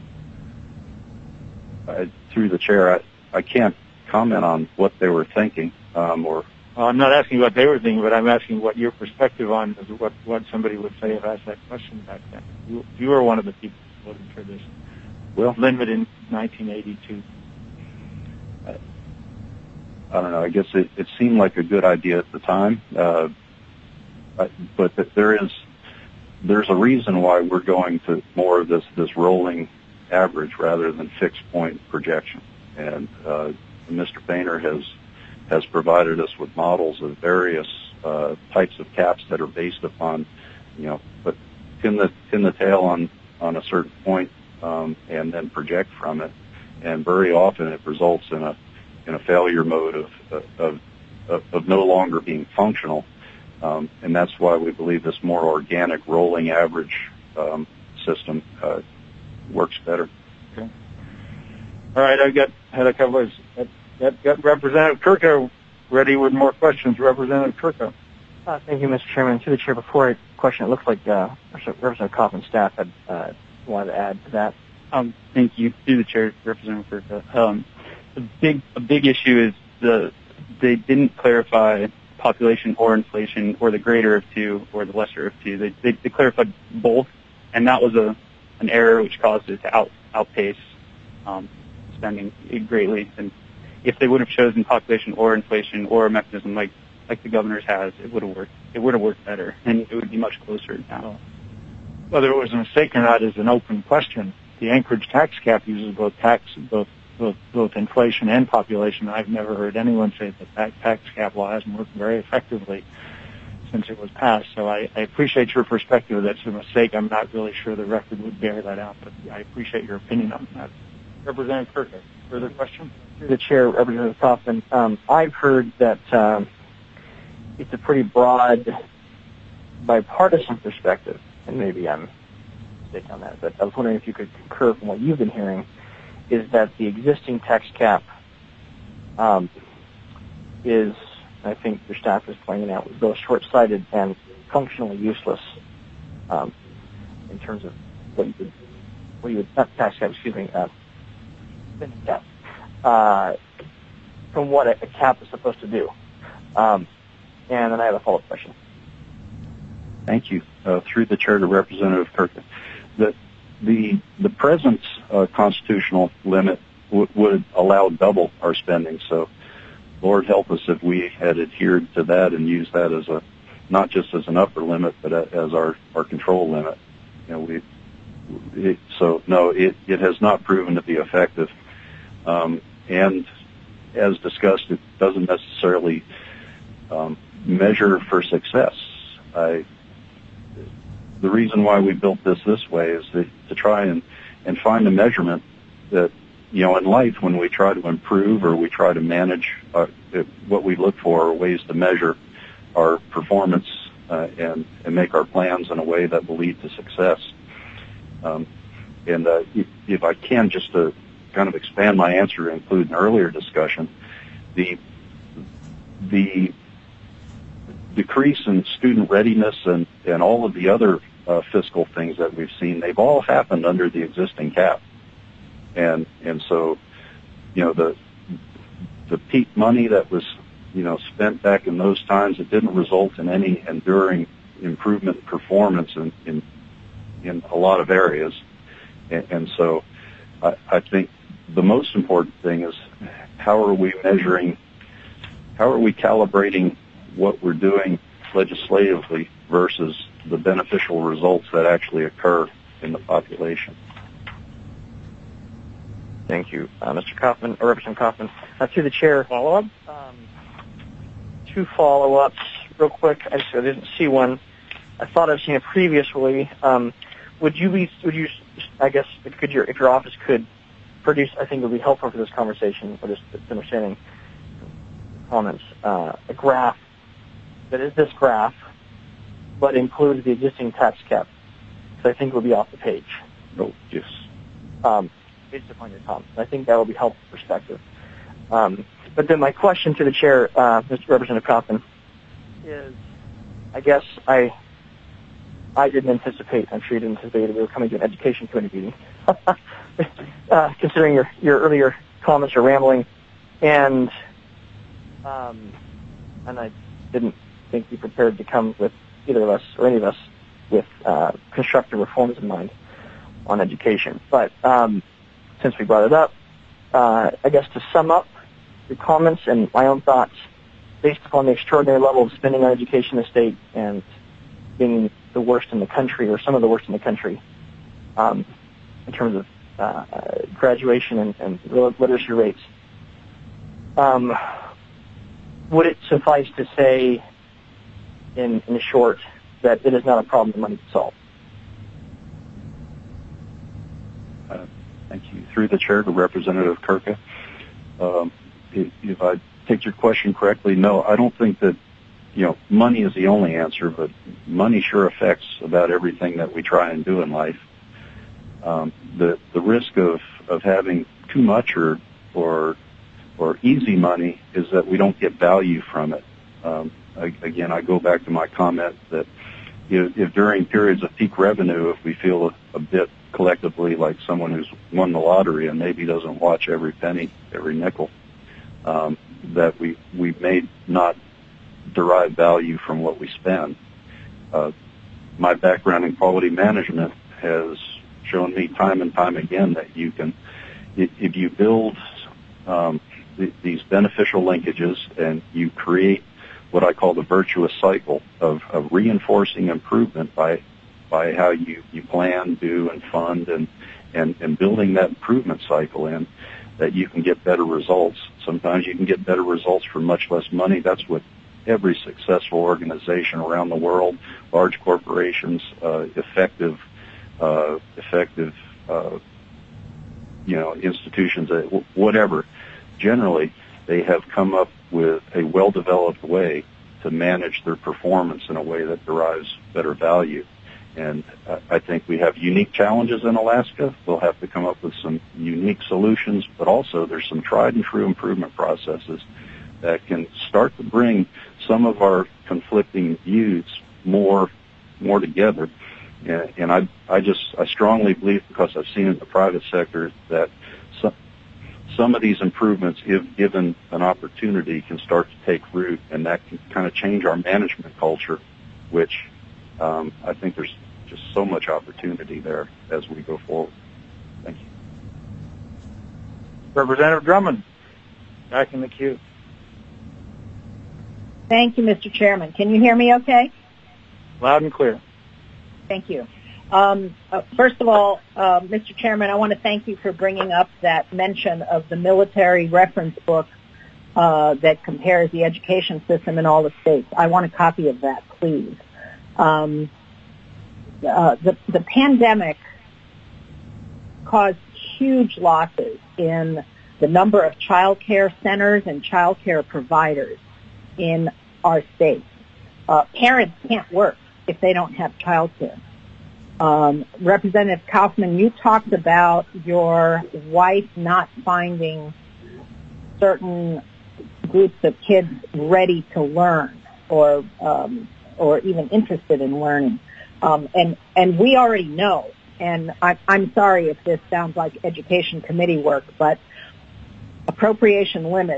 S2: Uh, through the chair, I, I can't comment on what they were thinking um, or
S1: Well, I'm not asking what they were thinking, but I'm asking what your perspective on what what somebody would say if asked that question back then. You, you were one of the people voting for this
S2: well,
S1: limit in nineteen eighty-two.
S2: I, I don't know. I guess it, it seemed like a good idea at the time, uh, but, but there is there's a reason why we're going to more of this this rolling average rather than fixed point projection. And uh, Mister Painter has. has provided us with models of various uh, types of caps that are based upon, you know, but pin the pin the tail on on a certain point um, and then project from it. And very often it results in a in a failure mode of of of, of no longer being functional. Um, and that's why we believe this more organic rolling average um, system uh, works better.
S1: Okay. All right, I got had a couple of. That got Representative Kurka ready with more questions. Representative Kurka.
S8: Uh, thank you, Mister Chairman. To the chair, before I question, it looks like uh, Representative Kaufman's staff had uh, wanted to add to that.
S3: Um, thank you. To the chair, Representative Kurka. Um, a big a big issue is the they didn't clarify population or inflation or the greater of two or the lesser of two. They they, they clarified both, and that was a an error which caused it to out outpace um, spending greatly. And if they would have chosen population or inflation or a mechanism like, like the governor's has, it would have worked. It would have worked better, and it would be much closer now.
S1: Whether it was a mistake or not is an open question. The Anchorage tax cap uses both tax, both both both inflation and population. I've never heard anyone say that that tax cap law hasn't worked very effectively since it was passed. So I, I appreciate your perspective. That's a mistake. I'm not really sure the record would bear that out, but I appreciate your opinion on that. Representative Kurka, further question?
S8: Through the chair, Representative Kaufman, um, I've heard that um, it's a pretty broad bipartisan perspective, and maybe I'm mistaken on that, but I was wondering if you could concur from what you've been hearing, is that the existing tax cap um, is, I think your staff is pointing out, was both short-sighted and functionally useless um, in terms of what you would, what you would, not tax cap, excuse me, uh, spending cap. Uh, from what a, a cap is supposed to do. Um, and then I have a follow-up question.
S2: Thank you. Uh, through the chair to Representative Kurka. The, the, the present uh, constitutional limit w- would allow double our spending. So, Lord help us if we had adhered to that and used that as a, not just as an upper limit, but a, as our, our control limit. You know, we, it, so no, it, it has not proven to be effective. Um, and as discussed, it doesn't necessarily um, measure for success. I, the reason why we built this this way is to, to try and, and find a measurement that, you know, in life when we try to improve or we try to manage, uh, it, what we look for are ways to measure our performance uh, and, and make our plans in a way that will lead to success. Um, and uh, if, if I can, just to kind of expand my answer to include an earlier discussion, the the decrease in student readiness and, and all of the other uh, fiscal things that we've seen, they've all happened under the existing cap. And and so, you know, the the peak money that was, you know, spent back in those times, it didn't result in any enduring improvement in performance in, in, in a lot of areas. And, and so I, I think the most important thing is how are we measuring, how are we calibrating what we're doing legislatively versus the beneficial results that actually occur in the population.
S8: Thank you, uh, Mister Kaufman, or Representative Kaufman. Uh, through the chair,
S1: follow-up?
S8: Um, two follow-ups, real quick. I, just, I didn't see one. I thought I've seen it previously. Um, would you be, would you, I guess, could your, if your office could produce, I think it would be helpful for this conversation, or just understanding comments, uh, a graph that is this graph, but includes the existing tax cap. So I think it would be off the page.
S2: Oh, yes.
S8: Um, based upon your comments. I think that will be helpful perspective. Um, but then my question to the chair, uh, Mister Representative Kaufman, is, I guess I, I didn't anticipate, I'm sure you didn't anticipate that we were coming to an education committee meeting, uh, considering your, your earlier comments or rambling, and, um, and I didn't think you prepared to come with either of us or any of us with uh, constructive reforms in mind on education. But um, since we brought it up, uh, I guess to sum up your comments and my own thoughts, based upon the extraordinary level of spending on education in the state and being the worst in the country, or some of the worst in the country, um, in terms of uh, graduation and, and literacy rates, um, would it suffice to say, in, in short, that it is not a problem that money can solve?
S2: Uh, thank you. Through the chair to Representative Kurka. Um, if, if I take your question correctly, no, I don't think that, you know, money is the only answer, but money sure affects about everything that we try and do in life. Um, the the risk of, of having too much or or or easy money is that we don't get value from it. Um, I, again, I go back to my comment that if, if during periods of peak revenue, if we feel a, a bit collectively like someone who's won the lottery and maybe doesn't watch every penny, every nickel, um, that we we may not derive value from what we spend. Uh, my background in quality management has shown me time and time again that you can, if, if you build um, th- these beneficial linkages and you create what I call the virtuous cycle of, of reinforcing improvement by by how you, you plan, do, and fund, and, and, and building that improvement cycle in, that you can get better results. Sometimes you can get better results for much less money. That's what every successful organization around the world, large corporations, uh, effective, uh, effective, uh, you know, institutions, uh, whatever. Generally, they have come up with a well-developed way to manage their performance in a way that derives better value. And uh, I think we have unique challenges in Alaska. We'll have to come up with some unique solutions, but also there's some tried and true improvement processes that can start to bring some of our conflicting views more, more together. And, and I, I just, I strongly believe, because I've seen in the private sector, that some, some of these improvements, if given an opportunity, can start to take root, and that can kind of change our management culture, which um, I think there's just so much opportunity there as we go forward. Thank you.
S1: Representative Drummond, back in the queue.
S6: Thank you, Mister Chairman. Can you hear me okay?
S1: Loud and clear.
S6: Thank you. Um, uh, first of all, uh, Mister Chairman, I want to thank you for bringing up that mention of the military reference book uh, that compares the education system in all the states. I want a copy of that, please. Um, uh, the, the pandemic caused huge losses in the number of child care centers and child care providers in our state. Uh, parents can't work if they don't have child care. Um, Representative Kaufman, you talked about your wife not finding certain groups of kids ready to learn or um, or even interested in learning. Um, and, and we already know, and I, I'm sorry if this sounds like education committee work, but appropriation limits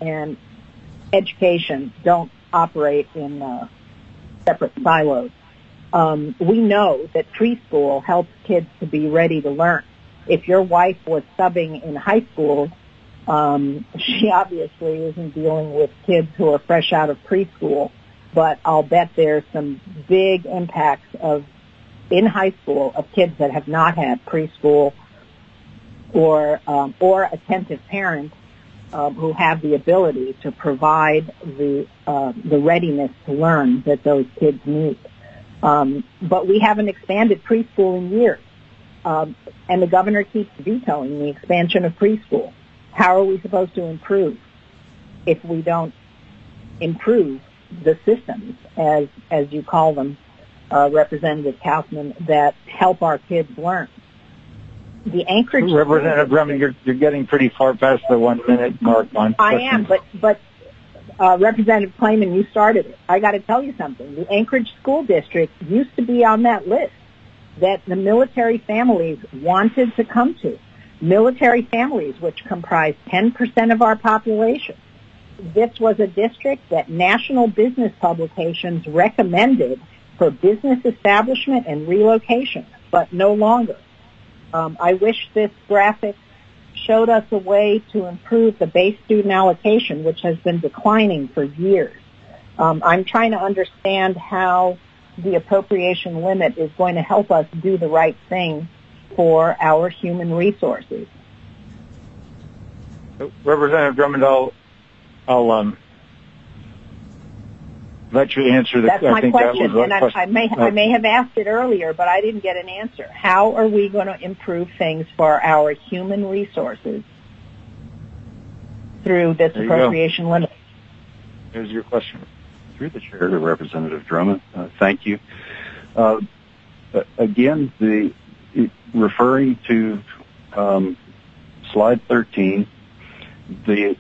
S6: and education don't operate in uh, separate silos. Um, we know that preschool helps kids to be ready to learn. If your wife was subbing in high school, um, she obviously isn't dealing with kids who are fresh out of preschool, but I'll bet there's some big impacts of in high school of kids that have not had preschool or um, or attentive parents um, who have the ability to provide the uh, the readiness to learn that those kids need. Um, but we haven't expanded preschool in years, um, and the governor keeps vetoing the expansion of preschool. How are we supposed to improve if we don't improve the systems, as as you call them, uh, Representative Kaufman, that help our kids learn? The Anchorage...
S1: Representative Drummond, you're, you're getting pretty far past the one-minute mark on
S6: I
S1: questions.
S6: am, but, but uh, Representative Klayman, you started it. I got to tell you something. The Anchorage School District used to be on that list that the military families wanted to come to. Military families, which comprise ten percent of our population. This was a district that national business publications recommended for business establishment and relocation, but no longer. Um, I wish this graphic showed us a way to improve the base student allocation, which has been declining for years. Um, I'm trying to understand how the appropriation limit is going to help us do the right thing for our human resources.
S1: Representative Drummond, I'll, I'll um, let you answer the
S6: That's
S1: I
S6: my
S1: think
S6: question,
S1: that was
S6: and I,
S1: question.
S6: I may I may have asked it earlier, but I didn't get an answer. How are we going to improve things for our human resources through this
S2: There you
S6: appropriation limit?
S1: Here's your question.
S2: Through the chair to Representative Drummond, uh, thank you. Uh, again, the referring to um, slide thirteen, the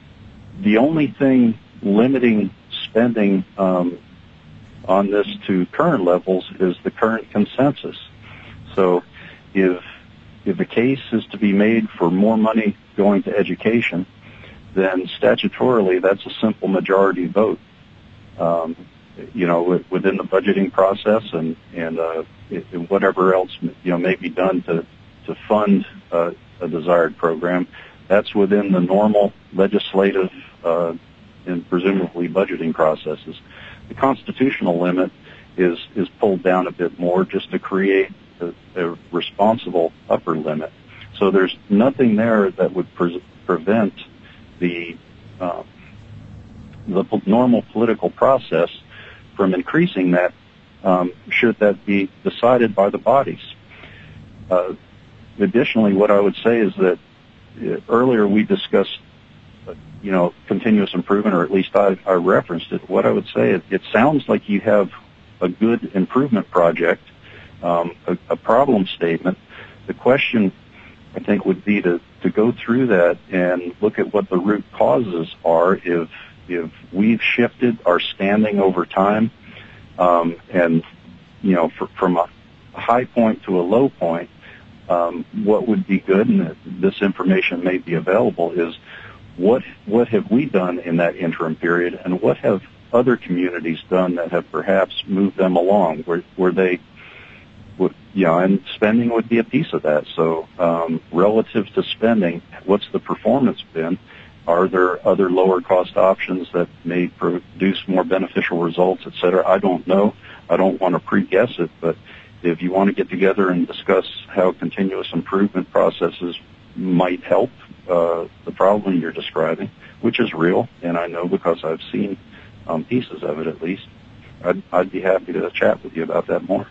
S2: the only thing limiting spending um, on this to current levels is the current consensus. So if if the case is to be made for more money going to education, then statutorily that's a simple majority vote. Um, you know, within the budgeting process and and uh, whatever else you know may be done to to fund uh, a desired program, that's within the normal legislative uh, and presumably budgeting processes. The constitutional limit is is pulled down a bit more just to create a, a responsible upper limit. So there's nothing there that would pre- prevent the uh, the normal political process from increasing that, um, should that be decided by the bodies. Uh, additionally, what I would say is that uh, earlier we discussed, uh, you know, continuous improvement, or at least I, I referenced it. What I would say is it sounds like you have a good improvement project, um, a, a problem statement. The question, I think, would be to, to go through that and look at what the root causes are if if we've shifted our standing over time, um, and, you know, for, from a high point to a low point, um, what would be good, and this information may be available, is what what have we done in that interim period, and what have other communities done that have perhaps moved them along, where, where they, would, you know, and spending would be a piece of that. So um, relative to spending, what's the performance been? Are there other lower cost options that may produce more beneficial results, et cetera? I don't know. I don't want to pre-guess it, but if you want to get together and discuss how continuous improvement processes might help uh, the problem you're describing, which is real, and I know because I've seen um, pieces of it at least, I'd, I'd be happy to chat with you about that more.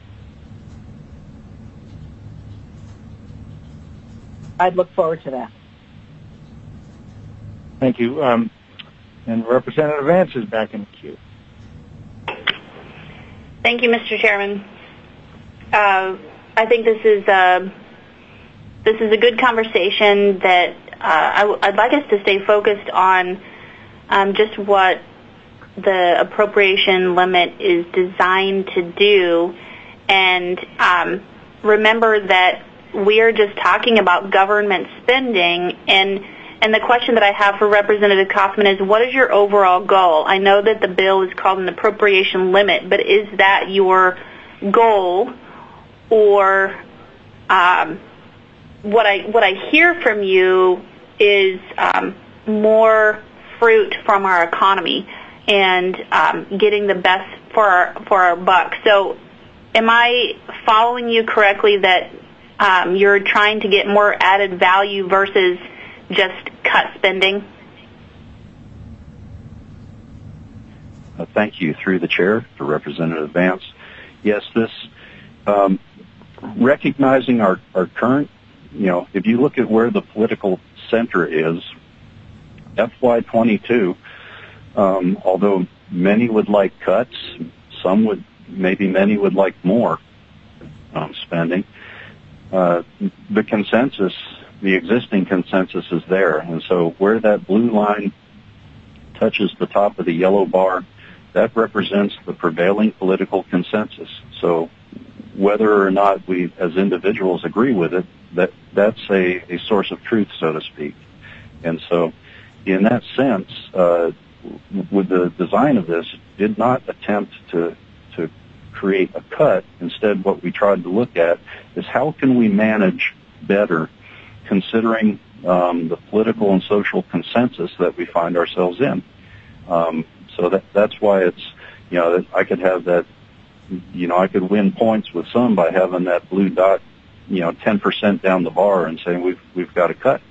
S6: I'd look forward to that.
S1: Thank you. Um, and Representative Vance is back in the queue.
S9: Thank you, Mister Chairman. Uh, I think this is a, this is a good conversation that uh, I w- I'd like us to stay focused on um, just what the appropriation limit is designed to do, and um, remember that we are just talking about government spending, and And the question that I have for Representative Kaufman is, what is your overall goal? I know that the bill is called an appropriation limit, but is that your goal, or um, what I what I hear from you is um, more fruit from our economy and um, getting the best for our, for our buck. So am I following you correctly that um, you're trying to get more added value versus just cut spending?
S2: Uh, thank you. Through the chair to Representative Vance. Yes, this um, recognizing our, our current, you know, if you look at where the political center is, F Y twenty-two, um, although many would like cuts, some would, maybe many would like more um, spending. Uh, the consensus, the existing consensus is there. And so where that blue line touches the top of the yellow bar, that represents the prevailing political consensus. So whether or not we as individuals agree with it, that that's a, a source of truth, so to speak. And so in that sense, uh, with the design of this, did not attempt to to create a cut. Instead, what we tried to look at is how can we manage better, considering um, the political and social consensus that we find ourselves in. Um, so that that's why it's, you know, I could have that, you know, I could win points with some by having that blue dot, you know, ten percent down the bar and saying we've we've got to cut.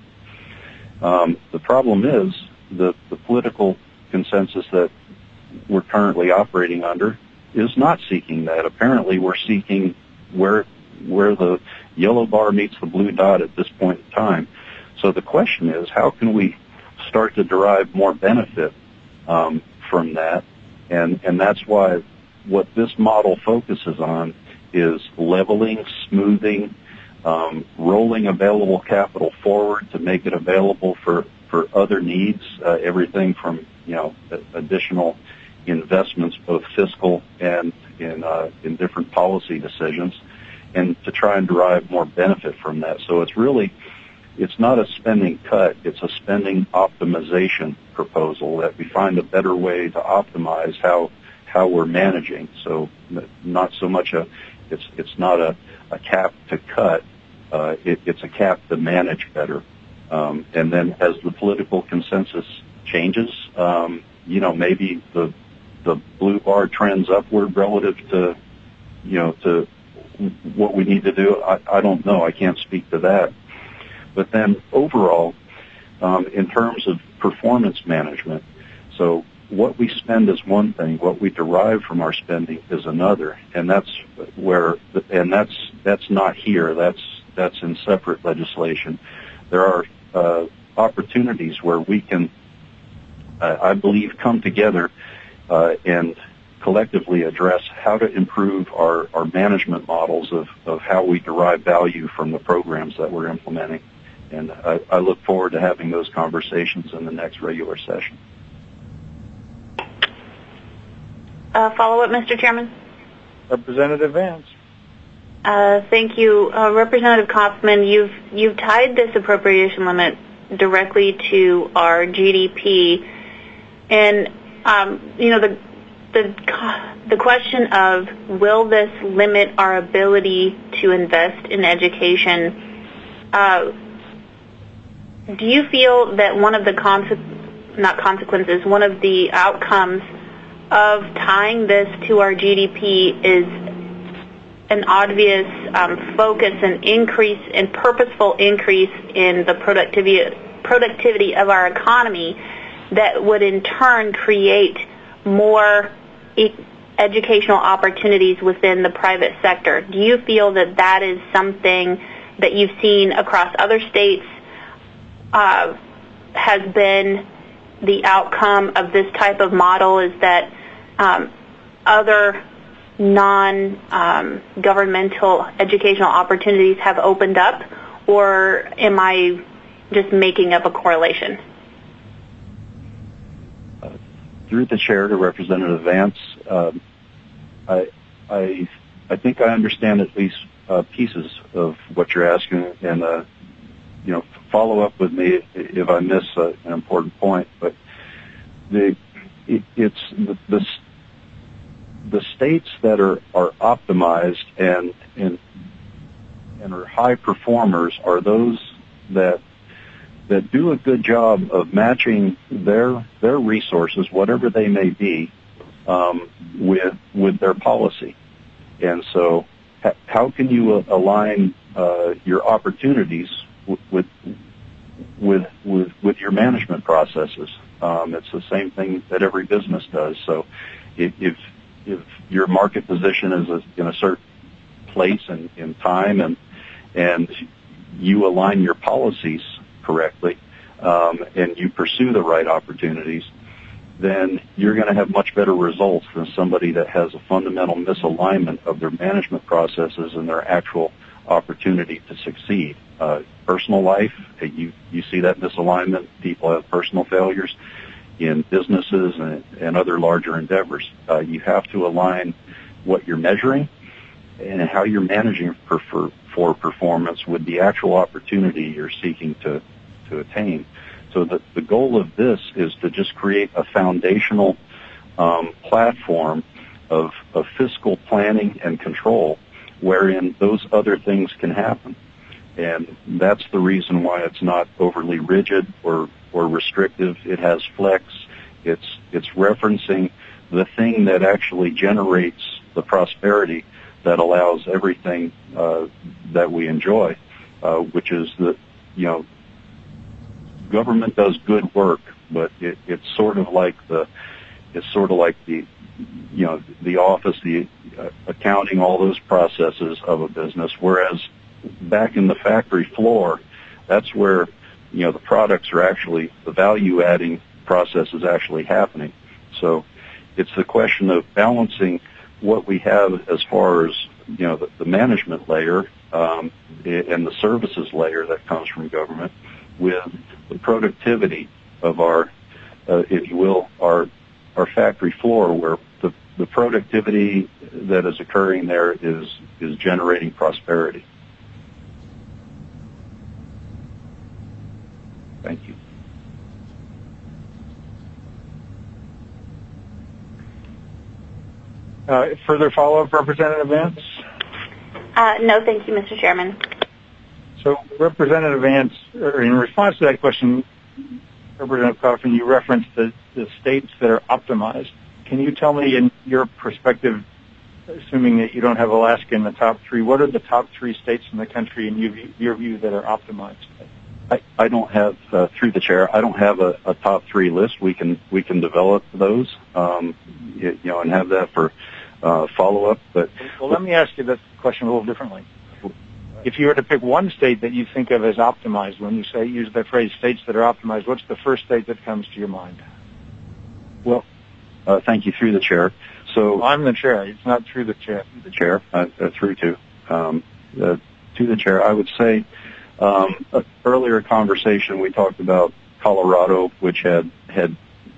S2: Um, the problem is the the political consensus that we're currently operating under is not seeking that. Apparently, we're seeking where where the yellow bar meets the blue dot at this point in time. So the question is, how can we start to derive more benefit um, from that? And and that's why what this model focuses on is leveling, smoothing, um, rolling available capital forward to make it available for, for other needs, uh, everything from, you know, additional investments, both fiscal and in, uh, in different policy decisions, and to try and derive more benefit from that. So it's really, it's not a spending cut, it's a spending optimization proposal, that we find a better way to optimize how how we're managing. So not so much a, it's it's not a, a cap to cut, uh, it, it's a cap to manage better. Um, and then as the political consensus changes, um, you know, maybe the the blue bar trends upward relative to, you know, to what we need to do. I, I don't know. I can't speak to that. But then overall, um, in terms of performance management, so what we spend is one thing, what we derive from our spending is another, and that's where, and that's that's not here. That's that's in separate legislation. There are uh, opportunities where we can, uh, I believe, come together uh, and collectively address how to improve our, our management models of, of how we derive value from the programs that we're implementing. And I, I look forward to having those conversations in the next regular session.
S9: Uh, follow-up, Mister Chairman?
S1: Representative Vance.
S9: Uh, thank you. Uh, Representative Kaufman, you've, you've tied this appropriation limit directly to our G D P. And, um, you know, the, the, the question of will this limit our ability to invest in education, uh, do you feel that one of the, conse- not consequences, one of the outcomes of tying this to our G D P is an obvious um, focus and increase and purposeful increase in the productivity productivity of our economy that would in turn create more e- educational opportunities within the private sector? Do you feel that that is something that you've seen across other states uh, has been the outcome of this type of model, is that um, other non-governmental um, educational opportunities have opened up, or am I just making up a correlation?
S2: Uh, through the chair to Representative Vance, um, I, I, I think I understand at least uh, pieces of what you're asking, and uh, you know, follow up with me if I miss uh, an important point. But the it, it's the, the the states that are are optimized and and and are high performers are those that that do a good job of matching their their resources, whatever they may be, um, with with their policy. And so, ha- how can you uh, align uh, your opportunities w- with with with with your management processes? Um, it's the same thing that every business does. So, if if, if your market position is a, in a certain place and in time, and and you align your policies correctly, um, and you pursue the right opportunities, then you're going to have much better results than somebody that has a fundamental misalignment of their management processes and their actual opportunity to succeed. Uh, personal life, you, you see that misalignment. People have personal failures in businesses and, and other larger endeavors. Uh, you have to align what you're measuring and how you're managing for, for, for performance with the actual opportunity you're seeking to, to attain. So the, the goal of this is to just create a foundational um, platform of, of fiscal planning and control wherein those other things can happen. And that's the reason why it's not overly rigid or, or restrictive. It has flex. It's, it's referencing the thing that actually generates the prosperity that allows everything uh, that we enjoy, uh, which is the, you know, government does good work, but it, it's sort of like the, it's sort of like the, you know, the office, the uh, accounting, all those processes of a business. Whereas back in the factory floor, that's where, you know, the products are actually, the value-adding process is actually happening. So it's the question of balancing what we have as far as, you know, the, the management layer um, and the services layer that comes from government with the productivity of our, uh, if you will, our our factory floor, where the, the productivity that is occurring there is is generating prosperity. Thank you.
S1: Uh, further follow-up, Representative Vance?
S9: Uh, no, thank you, Mister Chairman.
S1: So, Representative Vance, or in response to that question, Representative Coffin, you referenced the, the states that are optimized. Can you tell me, in your perspective, assuming that you don't have Alaska in the top three, what are the top three states in the country, in your, your view, that are optimized?
S2: I, I don't have, uh, through the chair, I don't have a, a top three list. We can we can develop those, um, you, you know, and have that for uh, follow-up. But
S1: well, let me ask you this question a little differently. If you were to pick one state that you think of as optimized, when you say use that phrase, states that are optimized, what's the first state that comes to your mind?
S2: Well, uh, thank you, through the chair. So
S1: well, I'm the chair. It's not through the chair.
S2: The chair, uh, uh, through to um, uh, to the chair. I would say um, uh, earlier conversation we talked about Colorado, which had had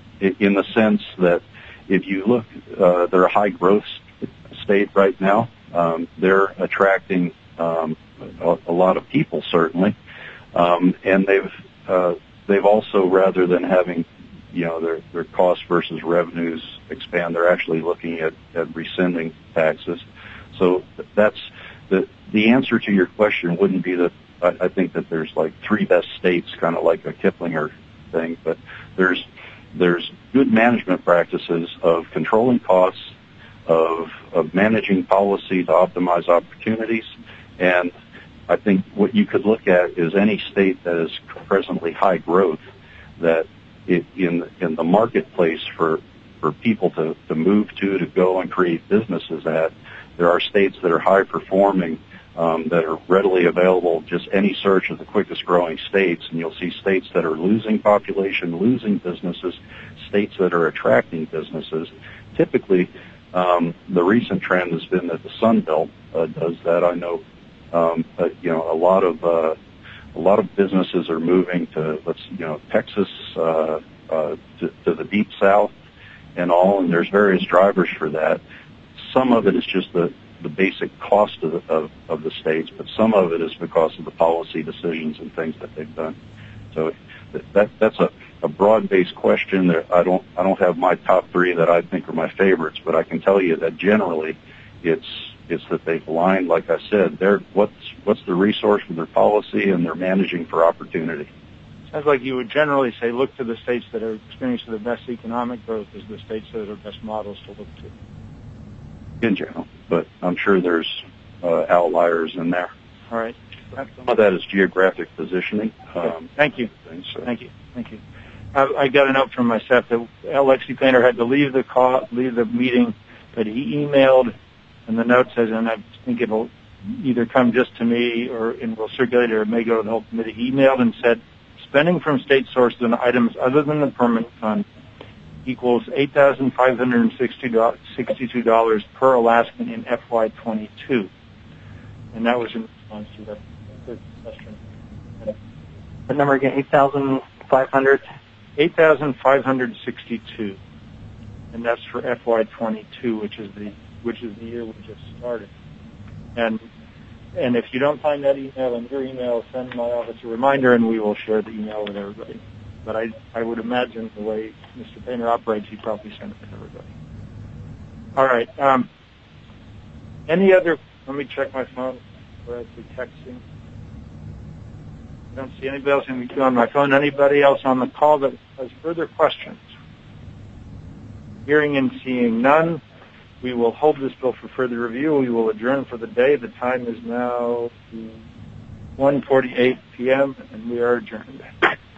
S2: in the sense that if you look, uh, they're a high growth state right now. Um, they're attracting um, a, a lot of people, certainly, um, and they've uh, they've also, rather than having, you know, their their cost versus revenues expand, they're actually looking at, at rescinding taxes. So that's the the answer to your question wouldn't be that I, I think that there's like three best states, kind of like a Kiplinger thing, but there's there's good management practices of controlling costs, of of managing policy to optimize opportunities. And I think what you could look at is any state that is presently high growth, that it, in in the marketplace for for people to, to move to, to go and create businesses at, there are states that are high performing, um, that are readily available. Just any search of the quickest growing states, and you'll see states that are losing population, losing businesses, states that are attracting businesses. Typically, um, the recent trend has been that the Sun Belt uh, does that. I know. Um, but, you know, a lot of uh, a lot of businesses are moving to, let's, you know, Texas, uh, uh, to, to the deep south, and all. And there's various drivers for that. Some of it is just the the basic cost of the, of, of the states, but some of it is because of the policy decisions and things that they've done. So that that's a, a broad-based question. That I don't I don't have my top three that I think are my favorites, but I can tell you that generally it's it's that they've aligned, like I said, they're what's what's the resource for their policy, and they're managing for opportunity.
S1: Sounds like you would generally say look to the states that are experiencing the best economic growth as the states that are best models to look to.
S2: In general, but I'm sure there's uh, outliers in there.
S1: All right.
S2: Some of that is geographic positioning. Um,
S1: Thank you.
S2: Things, so.
S1: Thank you. Thank you. I, I got a note from my staff that Alexi Painter had to leave the call, leave the meeting, but he emailed, and the note says, and I think it'll either come just to me or and will circulate, or it may go to the whole committee. He emailed and said, spending from state sources on items other than the permanent fund equals eight thousand five hundred sixty-two dollars per Alaskan in F Y twenty-two, and that was in response to that question.
S8: The number again, eight thousand five hundred?
S1: eight thousand five hundred sixty-two, and that's for F Y twenty-two, which is the which is the year we just started. And and if you don't find that email in your email, send my office a reminder, and we will share the email with everybody. But I I would imagine the way Mister Painter operates, he probably sent it to everybody. All right. Um, any other? Let me check my phone. We're actually texting. I don't see anybody else on my phone. Anybody else on the call that has further questions? Hearing and seeing none, we will hold this bill for further review. We will adjourn for the day. The time is now one forty-eight p.m., and we are adjourned.